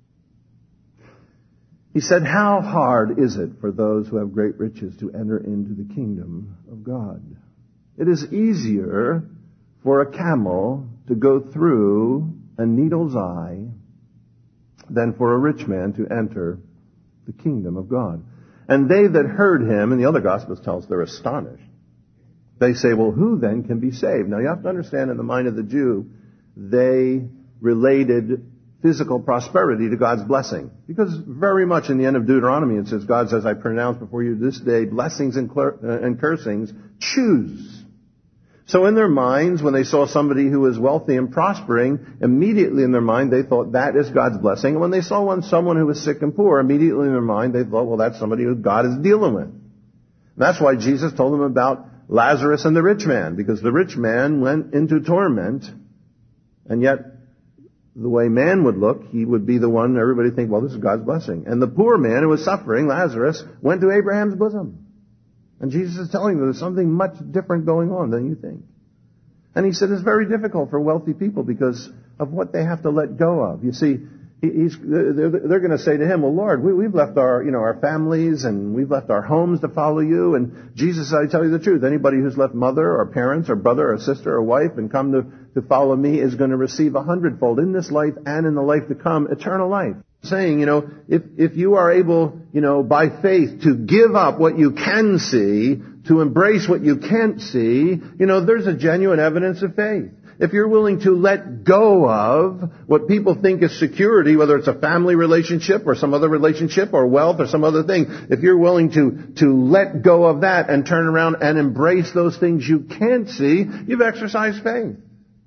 he said, how hard is it for those who have great riches to enter into the kingdom of God? It is easier for a camel to go through a needle's eye than for a rich man to enter the kingdom of God. And they that heard him, and the other Gospels tell us they're astonished. They say, well, who then can be saved? Now you have to understand, in the mind of the Jew, they related physical prosperity to God's blessing. Because very much in the end of Deuteronomy it says, God says, I pronounce before you this day blessings and cursings. Choose. So in their minds, when they saw somebody who was wealthy and prospering, immediately in their mind they thought that is God's blessing. And when they saw someone who was sick and poor, immediately in their mind they thought, well, that's somebody who God is dealing with. And that's why Jesus told them about Lazarus and the rich man, because the rich man went into torment, and yet the way man would look, he would be the one everybody think, well, this is God's blessing. And the poor man who was suffering, Lazarus, went to Abraham's bosom. And Jesus is telling them there's something much different going on than you think. And he said it's very difficult for wealthy people because of what they have to let go of. You see, they're going to say to him, well, Lord, we've left our families and we've left our homes to follow you. And Jesus said, I tell you the truth, anybody who's left mother or parents or brother or sister or wife and come to follow me is going to receive 100-fold in this life and in the life to come, eternal life. Saying, if you are able, by faith to give up what you can see, to embrace what you can't see, there's a genuine evidence of faith. If you're willing to let go of what people think is security, whether it's a family relationship or some other relationship or wealth or some other thing, if you're willing to let go of that and turn around and embrace those things you can't see, you've exercised faith.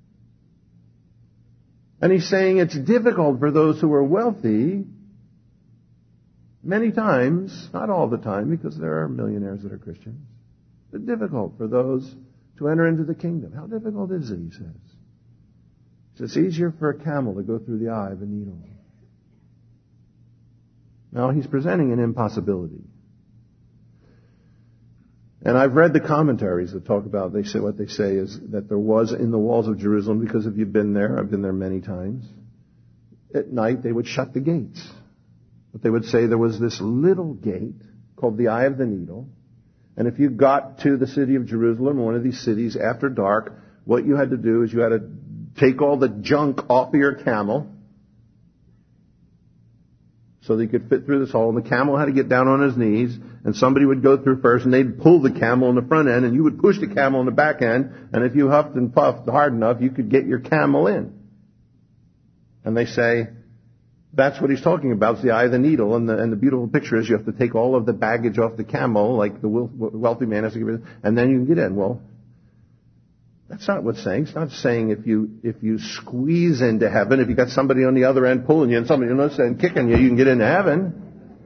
And he's saying it's difficult for those who are wealthy, many times, not all the time, because there are millionaires that are Christians, but difficult for those to enter into the kingdom. How difficult is it, he says? He says it's easier for a camel to go through the eye of a needle. Now, he's presenting an impossibility. And I've read the commentaries that talk about, what they say is that there was in the walls of Jerusalem, because if you've been there, I've been there many times, at night they would shut the gates. But they would say there was this little gate called the Eye of the Needle. And if you got to the city of Jerusalem, one of these cities, after dark, what you had to do is you had to take all the junk off of your camel so that you could fit through this hole. And the camel had to get down on his knees, and somebody would go through first, and they'd pull the camel in the front end, and you would push the camel in the back end, and if you huffed and puffed hard enough, you could get your camel in. And they say, that's what he's talking about, it's the eye of the needle, and the beautiful picture is you have to take all of the baggage off the camel, like the wealthy man has to give it, and then you can get in. Well, that's not what it's saying. It's not saying if you squeeze into heaven, if you got somebody on the other end pulling you and somebody and kicking you, you can get into heaven.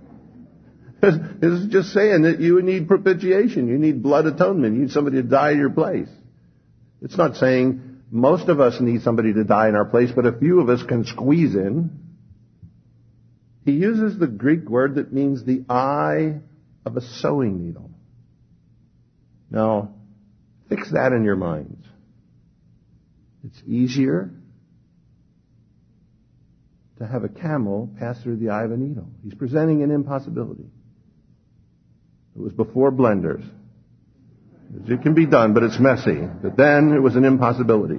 It's just saying that you need propitiation. You need blood atonement. You need somebody to die in your place. It's not saying most of us need somebody to die in our place, but a few of us can squeeze in. He uses the Greek word that means the eye of a sewing needle. Now, fix that in your minds. It's easier to have a camel pass through the eye of a needle. He's presenting an impossibility. It was before blenders. It can be done, but it's messy. But then it was an impossibility.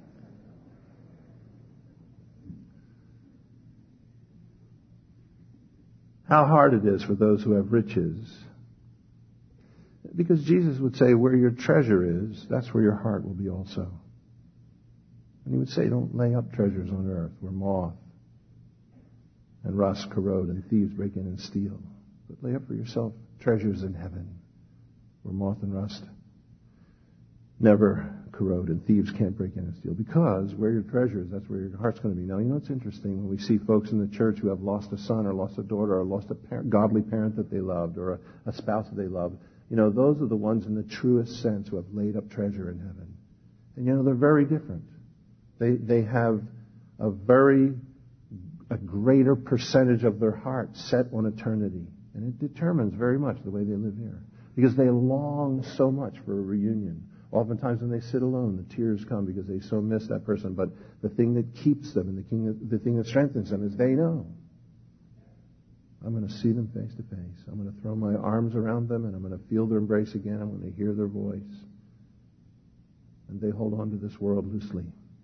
How hard it is for those who have riches. Because Jesus would say, where your treasure is, that's where your heart will be also. And he would say, don't lay up treasures on earth where moth and rust corrode and thieves break in and steal. But lay up for yourself treasures in heaven where moth and rust never corrode and thieves can't break in and steal. Because where your treasure is, that's where your heart's going to be. Now, it's interesting when we see folks in the church who have lost a son or lost a daughter or lost a godly parent that they loved or a spouse that they loved. Those are the ones in the truest sense who have laid up treasure in heaven. And they're very different. They have a greater percentage of their heart set on eternity. And it determines very much the way they live here. Because they long so much for a reunion. Oftentimes when they sit alone, the tears come because they so miss that person. But the thing that keeps them and the thing that strengthens them is they know, I'm going to see them face to face. I'm going to throw my arms around them and I'm going to feel their embrace again. I'm going to hear their voice. And they hold on to this world loosely.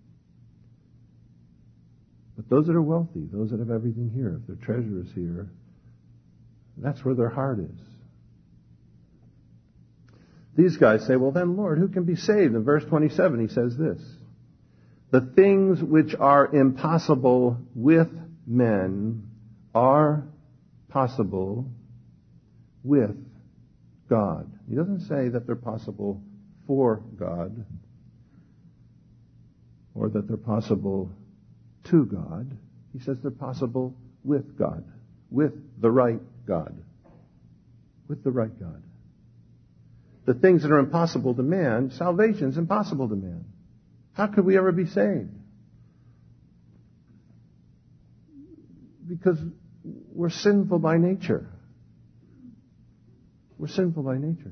But those that are wealthy, those that have everything here, if their treasure is here, that's where their heart is. These guys say, well then, Lord, who can be saved? In verse 27, he says this: the things which are impossible with men are possible with God. He doesn't say that they're possible for God or that they're possible to God. He says they're possible with God, with the right God, with the right God. The things that are impossible to man, salvation's impossible to man. How could we ever be saved? Because we're sinful by nature. We're sinful by nature.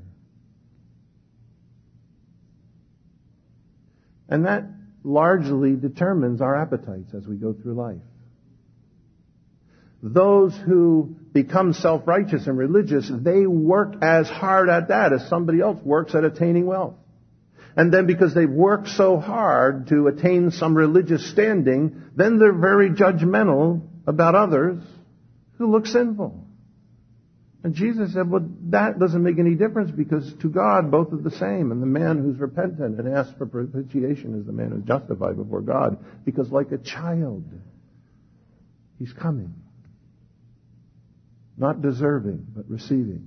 And that largely determines our appetites as we go through life. Those who become self-righteous and religious, they work as hard at that as somebody else works at attaining wealth. And then because they've worked so hard to attain some religious standing, then they're very judgmental about others who look sinful. And Jesus said, well, that doesn't make any difference because to God both are the same. And the man who's repentant and asks for propitiation is the man who's justified before God. Because like a child, he's coming. Not deserving, but receiving.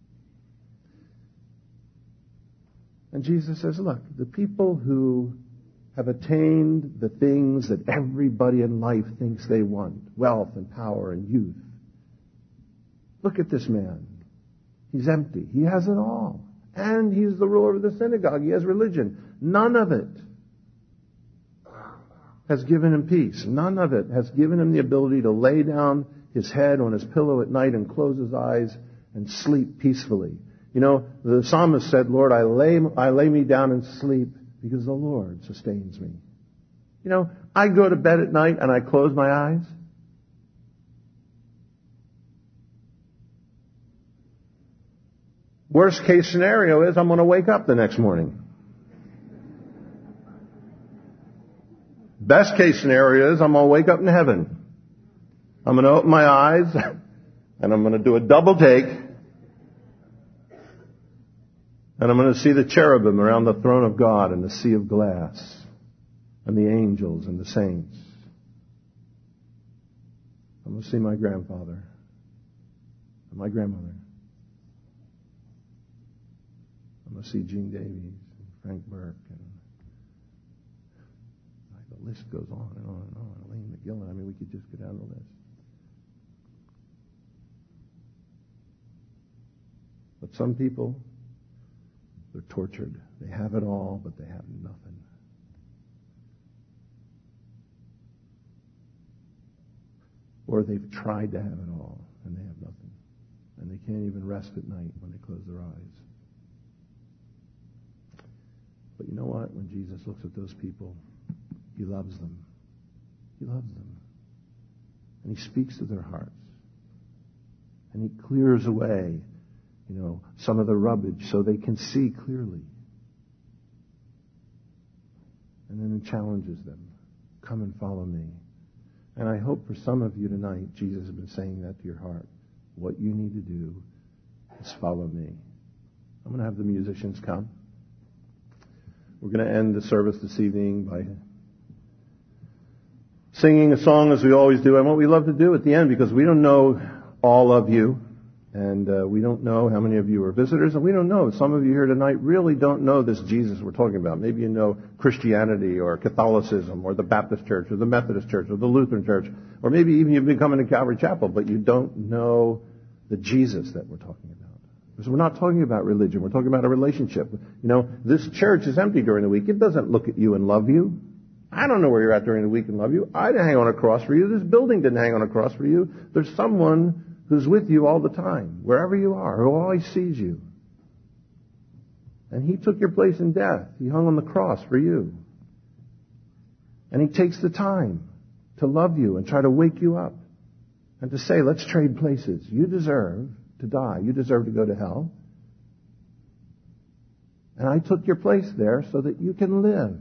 And Jesus says, look, the people who have attained the things that everybody in life thinks they want, wealth and power and youth. Look at this man. He's empty. He has it all. And he's the ruler of the synagogue. He has religion. None of it has given him peace. None of it has given him the ability to lay down his head on his pillow at night and close his eyes and sleep peacefully. You know, the psalmist said, Lord, I lay me down and sleep because the Lord sustains me. You know, I go to bed at night and I close my eyes. Worst case scenario is I'm going to wake up the next morning. Best case scenario is I'm going to wake up in heaven. I'm going to open my eyes and I'm going to do a double take. And I'm going to see the cherubim around the throne of God and the sea of glass and the angels and the saints. I'm going to see my grandfather and my grandmother. I'm going to see Gene Davies and Frank Burke and the list goes on and on and on. Elaine McGillen. I mean, we could just go down the list. But some people, they're tortured. They have it all, but they have nothing. Or they've tried to have it all, and they have nothing. And they can't even rest at night when they close their eyes. But you know what? When Jesus looks at those people, He loves them. He loves them. And He speaks to their hearts. And He clears away, some of the rubbish so they can see clearly. And then He challenges them. Come and follow me. And I hope for some of you tonight, Jesus has been saying that to your heart. What you need to do is follow me. I'm going to have the musicians come. We're going to end the service this evening by singing a song as we always do. And what we love to do at the end, because we don't know all of you, and we don't know how many of you are visitors, and we don't know. Some of you here tonight really don't know this Jesus we're talking about. Maybe you know Christianity or Catholicism or the Baptist Church or the Methodist Church or the Lutheran Church, or maybe even you've been coming to Calvary Chapel, but you don't know the Jesus that we're talking about. Because we're not talking about religion. We're talking about a relationship. This church is empty during the week. It doesn't look at you and love you. I don't know where you're at during the week and love you. I didn't hang on a cross for you. This building didn't hang on a cross for you. There's someone who's with you all the time, wherever you are, who always sees you. And He took your place in death. He hung on the cross for you. And He takes the time to love you and try to wake you up and to say, let's trade places. You deserve to die. You deserve to go to hell. And I took your place there so that you can live.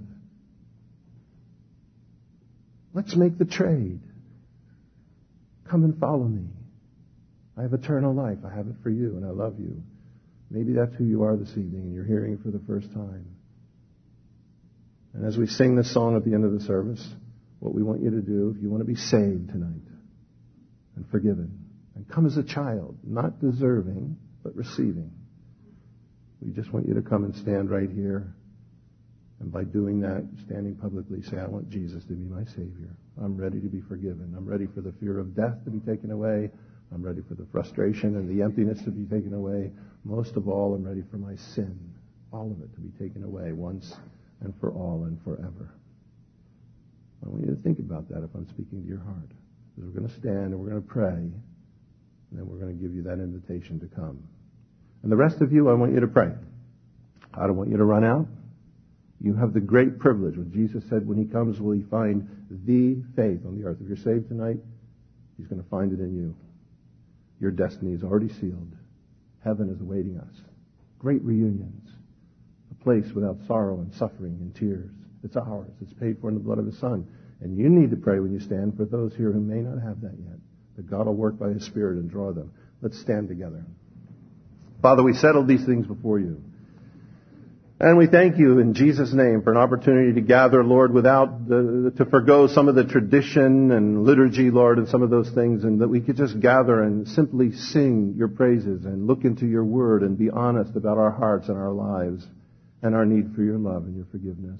Let's make the trade. Come and follow me. I have eternal life. I have it for you, and I love you. Maybe that's who you are this evening, and you're hearing it for the first time. And as we sing this song at the end of the service, what we want you to do, if you want to be saved tonight and forgiven, and come as a child, not deserving, but receiving, we just want you to come and stand right here. And by doing that, standing publicly, say, I want Jesus to be my Savior. I'm ready to be forgiven. I'm ready for the fear of death to be taken away. I'm ready for the frustration and the emptiness to be taken away. Most of all, I'm ready for my sin, all of it, to be taken away once and for all and forever. I want you to think about that if I'm speaking to your heart. We're going to stand and we're going to pray, and then we're going to give you that invitation to come. And the rest of you, I want you to pray. I don't want you to run out. You have the great privilege. When Jesus said, when he comes, will he find the faith on the earth? If you're saved tonight, he's going to find it in you. Your destiny is already sealed. Heaven is awaiting us. Great reunions. A place without sorrow and suffering and tears. It's ours. It's paid for in the blood of his Son. And you need to pray when you stand for those here who may not have that yet. That God will work by his Spirit and draw them. Let's stand together. Father, we settled these things before you. And we thank you in Jesus' name for an opportunity to gather, Lord, to forgo some of the tradition and liturgy, Lord, and some of those things, and that we could just gather and simply sing your praises and look into your word and be honest about our hearts and our lives and our need for your love and your forgiveness.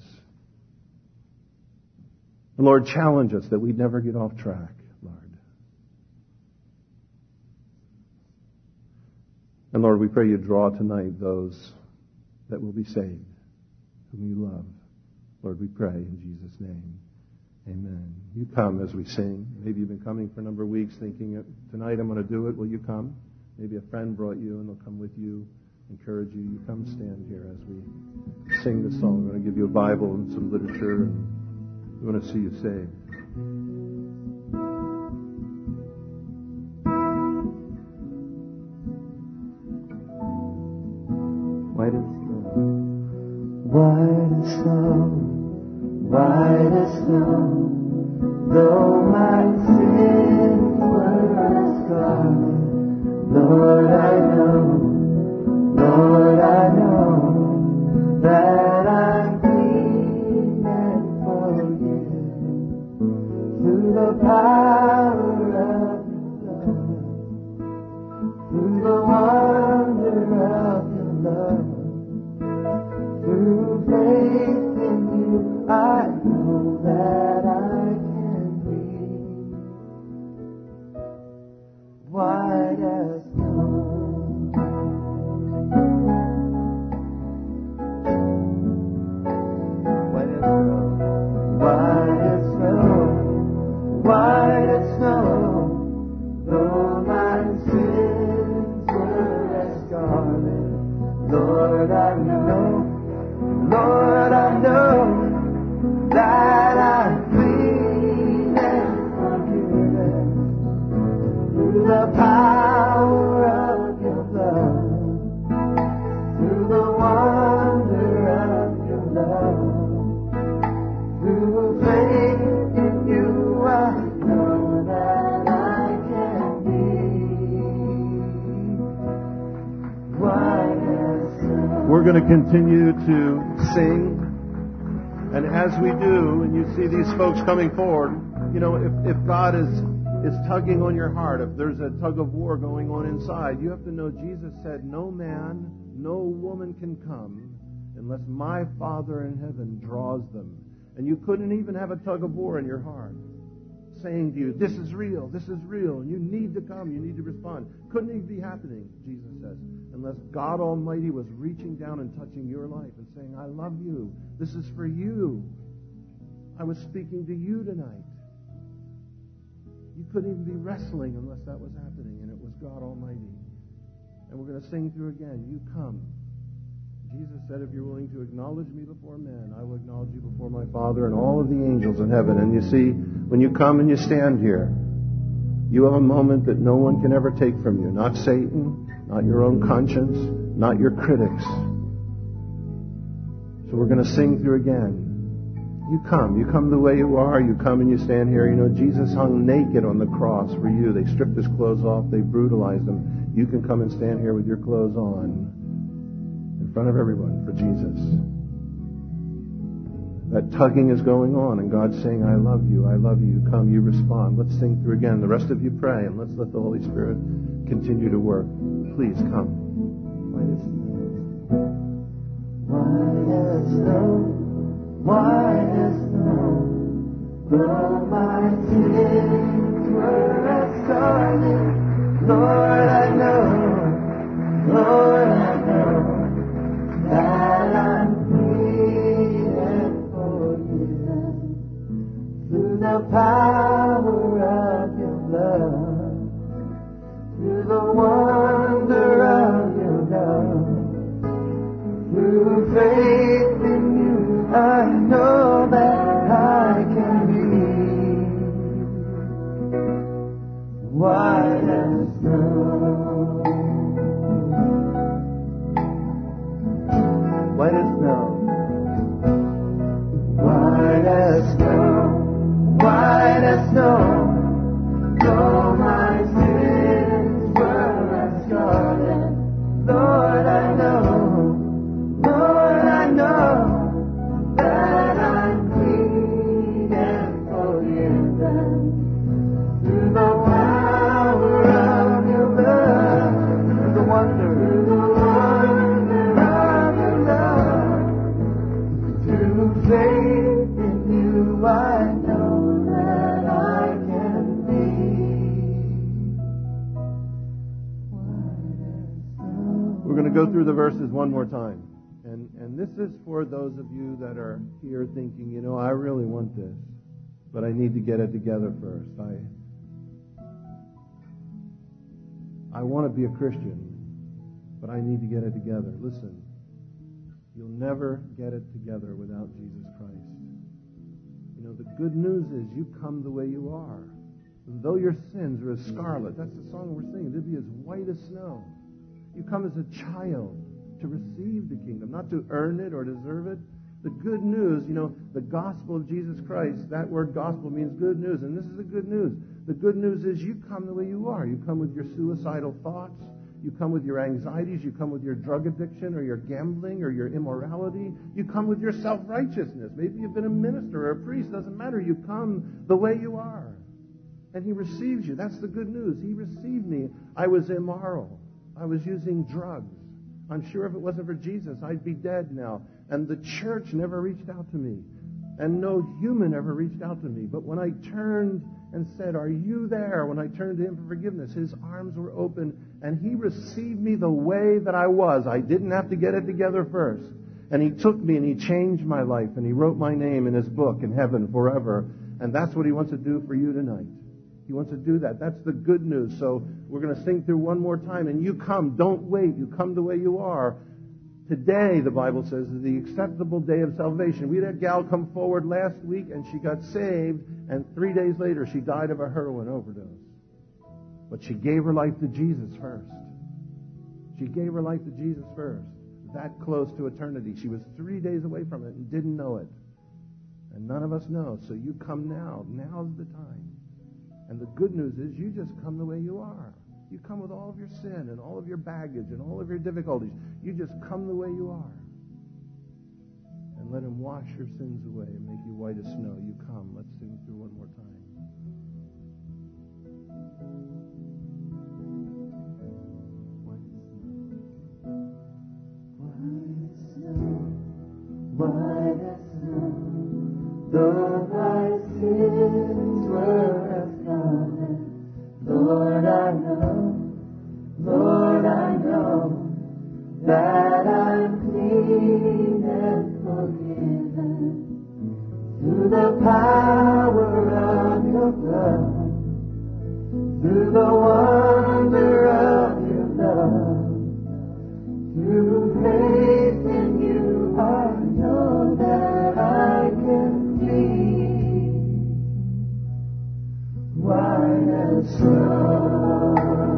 And Lord, challenge us that we'd never get off track, Lord. And Lord, we pray you draw tonight those that will be saved, whom you love. Lord, we pray in Jesus' name. Amen. You come as we sing. Maybe you've been coming for a number of weeks thinking, tonight I'm going to do it. Will you come? Maybe a friend brought you and they'll come with you, encourage you. You come stand here as we sing this song. We're going to give you a Bible and some literature, and we want to see you saved. White as snow, white as snow, though my sins were as scarlet, Lord, I know that I'm clean and forgiven through the power of your love, through the wonder of your love. Through faith in you, I know that I can be white as snow. White as snow, white as snow, white as snow. Though my sins were as scarlet, Lord, I know. Lord, I know that I'm clean and forgiven through the power of your love, through the wonder of your love, through faith in you, I know that I can be white as snow. We're going to continue to sing. And as we do, and you see these folks coming forward, you know, if God is tugging on your heart, if there's a tug of war going on inside, you have to know Jesus said, no man, no woman can come unless my Father in heaven draws them. And you couldn't even have a tug of war in your heart saying to you, this is real, and you need to come, you need to respond. Couldn't even be happening, Jesus says, unless God Almighty was reaching down and touching your life and saying, I love you, this is for you. I was speaking to you tonight. You couldn't even be wrestling unless that was happening, and it was God Almighty. And we're going to sing through again, you come. Jesus said, if you're willing to acknowledge me before men, I will acknowledge you before my Father and all of the angels in heaven. And you see, when you come and you stand here, you have a moment that no one can ever take from you. Not Satan, not your own conscience, not your critics. So we're going to sing through again. You come the way you are. You come and you stand here. You know, Jesus hung naked on the cross for you. They stripped his clothes off. They brutalized him. You can come and stand here with your clothes on in front of everyone for Jesus. That tugging is going on, and God's saying, I love you, I love you. Come, you respond. Let's sing through again. The rest of you pray, and let's let the Holy Spirit continue to work. Please come. White as snow, white as snow, though my sins were as scarlet, Lord, I know, Lord, I know that I'm free and forgiven through the power of your the wonder of your love. Through faith in you, I know that I can be white as snow. White as snow. White as snow. White as snow. Though my sins were as scarlet, Lord, I know that I'm clean and forgiven through the power of your love, through the wonder of your love. Through faith in you, I know that I can be white as snow. We're going to go through the verses one more time. And this is for those of you that are here thinking, you know, I really want this, but I need to get it together first. I want to be a Christian, but I need to get it together. Listen, you'll never get it together without Jesus Christ. You know, the good news is you come the way you are. And though your sins are as scarlet, that's the song we're singing, they'll be as white as snow. You come as a child to receive the kingdom, not to earn it or deserve it. The good news, you know, the gospel of Jesus Christ, that word gospel means good news, and this is the good news. The good news is you come the way you are. You come with your suicidal thoughts. You come with your anxieties. You come with your drug addiction or your gambling or your immorality. You come with your self-righteousness. Maybe you've been a minister or a priest. Doesn't matter. You come the way you are. And He receives you. That's the good news. He received me. I was immoral. I was using drugs. I'm sure if it wasn't for Jesus, I'd be dead now. And the church never reached out to me. And no human ever reached out to me. But when I turned and said, "Are you there?" When I turned to Him for forgiveness, His arms were open and He received me the way that I was. I didn't have to get it together first. And He took me and He changed my life and He wrote my name in His book in heaven forever. And that's what He wants to do for you tonight. He wants to do that. That's the good news. So we're going to sing through one more time. And you come. Don't wait. You come the way you are. Today, the Bible says, is the acceptable day of salvation. We had a gal come forward last week, and she got saved, and 3 days later, she died of a heroin overdose. But she gave her life to Jesus first. She gave her life to Jesus first. That close to eternity. She was 3 days away from it and didn't know it. And none of us know. So you come now. Now's the time. And the good news is you just come the way you are. You come with all of your sin and all of your baggage and all of your difficulties. You just come the way you are. And let Him wash your sins away and make you white as snow. You come. Let's sing through one more time. White as snow, though my sins were as scarlet, Lord, I know that I'm clean and forgiven through the power of your blood, through the wonder of your love, through faith in you, I know that I can be white as snow.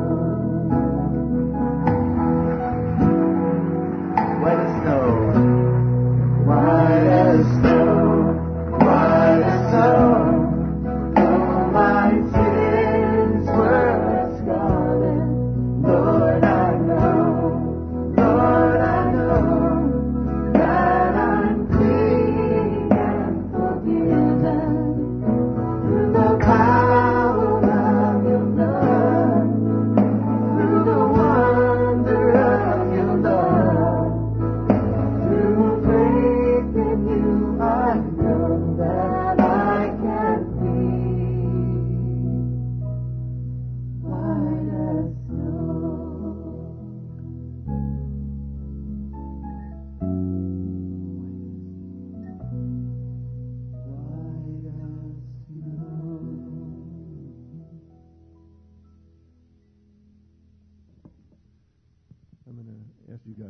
White as snow. White as snow. White as snow. Though my sins were as scarlet,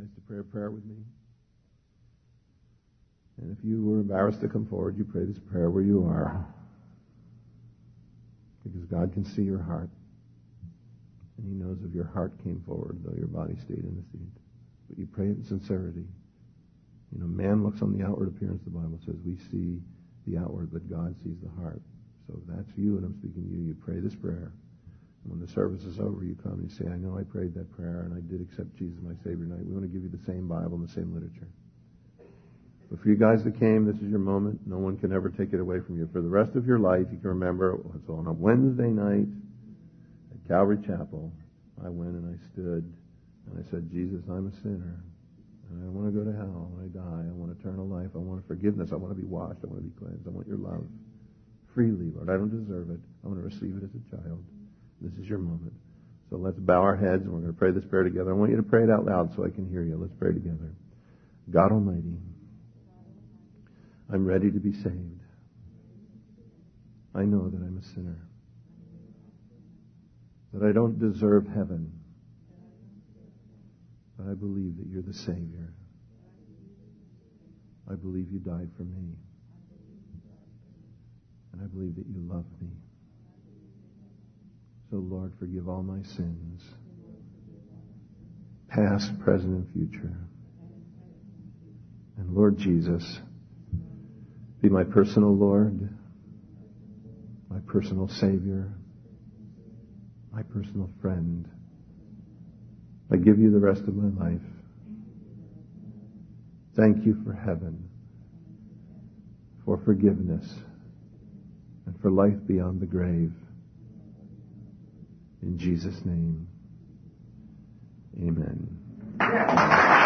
eyes to pray a prayer with me? And if you were embarrassed to come forward, you pray this prayer where you are. Because God can see your heart. And He knows if your heart came forward, though your body stayed in the seat. But you pray it in sincerity. You know, man looks on the outward appearance, the Bible says. We see the outward, but God sees the heart. So if that's you and I'm speaking to you, you pray this prayer. And when the service is over, you come and you say, I know I prayed that prayer and I did accept Jesus my Savior tonight. We want to give you the same Bible and the same literature. But for you guys that came, this is your moment. No one can ever take it away from you. For the rest of your life, you can remember it was on a Wednesday night at Calvary Chapel. I went and I stood and I said, Jesus, I'm a sinner. And I want to go to hell when I die. I want eternal life. I want forgiveness. I want to be washed. I want to be cleansed. I want your love freely, Lord. I don't deserve it. I want to receive it as a child. This is your moment. So let's bow our heads and we're going to pray this prayer together. I want you to pray it out loud so I can hear you. Let's pray together. God Almighty, I'm ready to be saved. I know that I'm a sinner. That I don't deserve heaven. But I believe that you're the Savior. I believe you died for me. And I believe that you love me. So, Lord, forgive all my sins, past, present, and future. And Lord Jesus, be my personal Lord, my personal Savior, my personal friend. I give you the rest of my life. Thank you for heaven, for forgiveness, and for life beyond the grave. In Jesus' name, amen.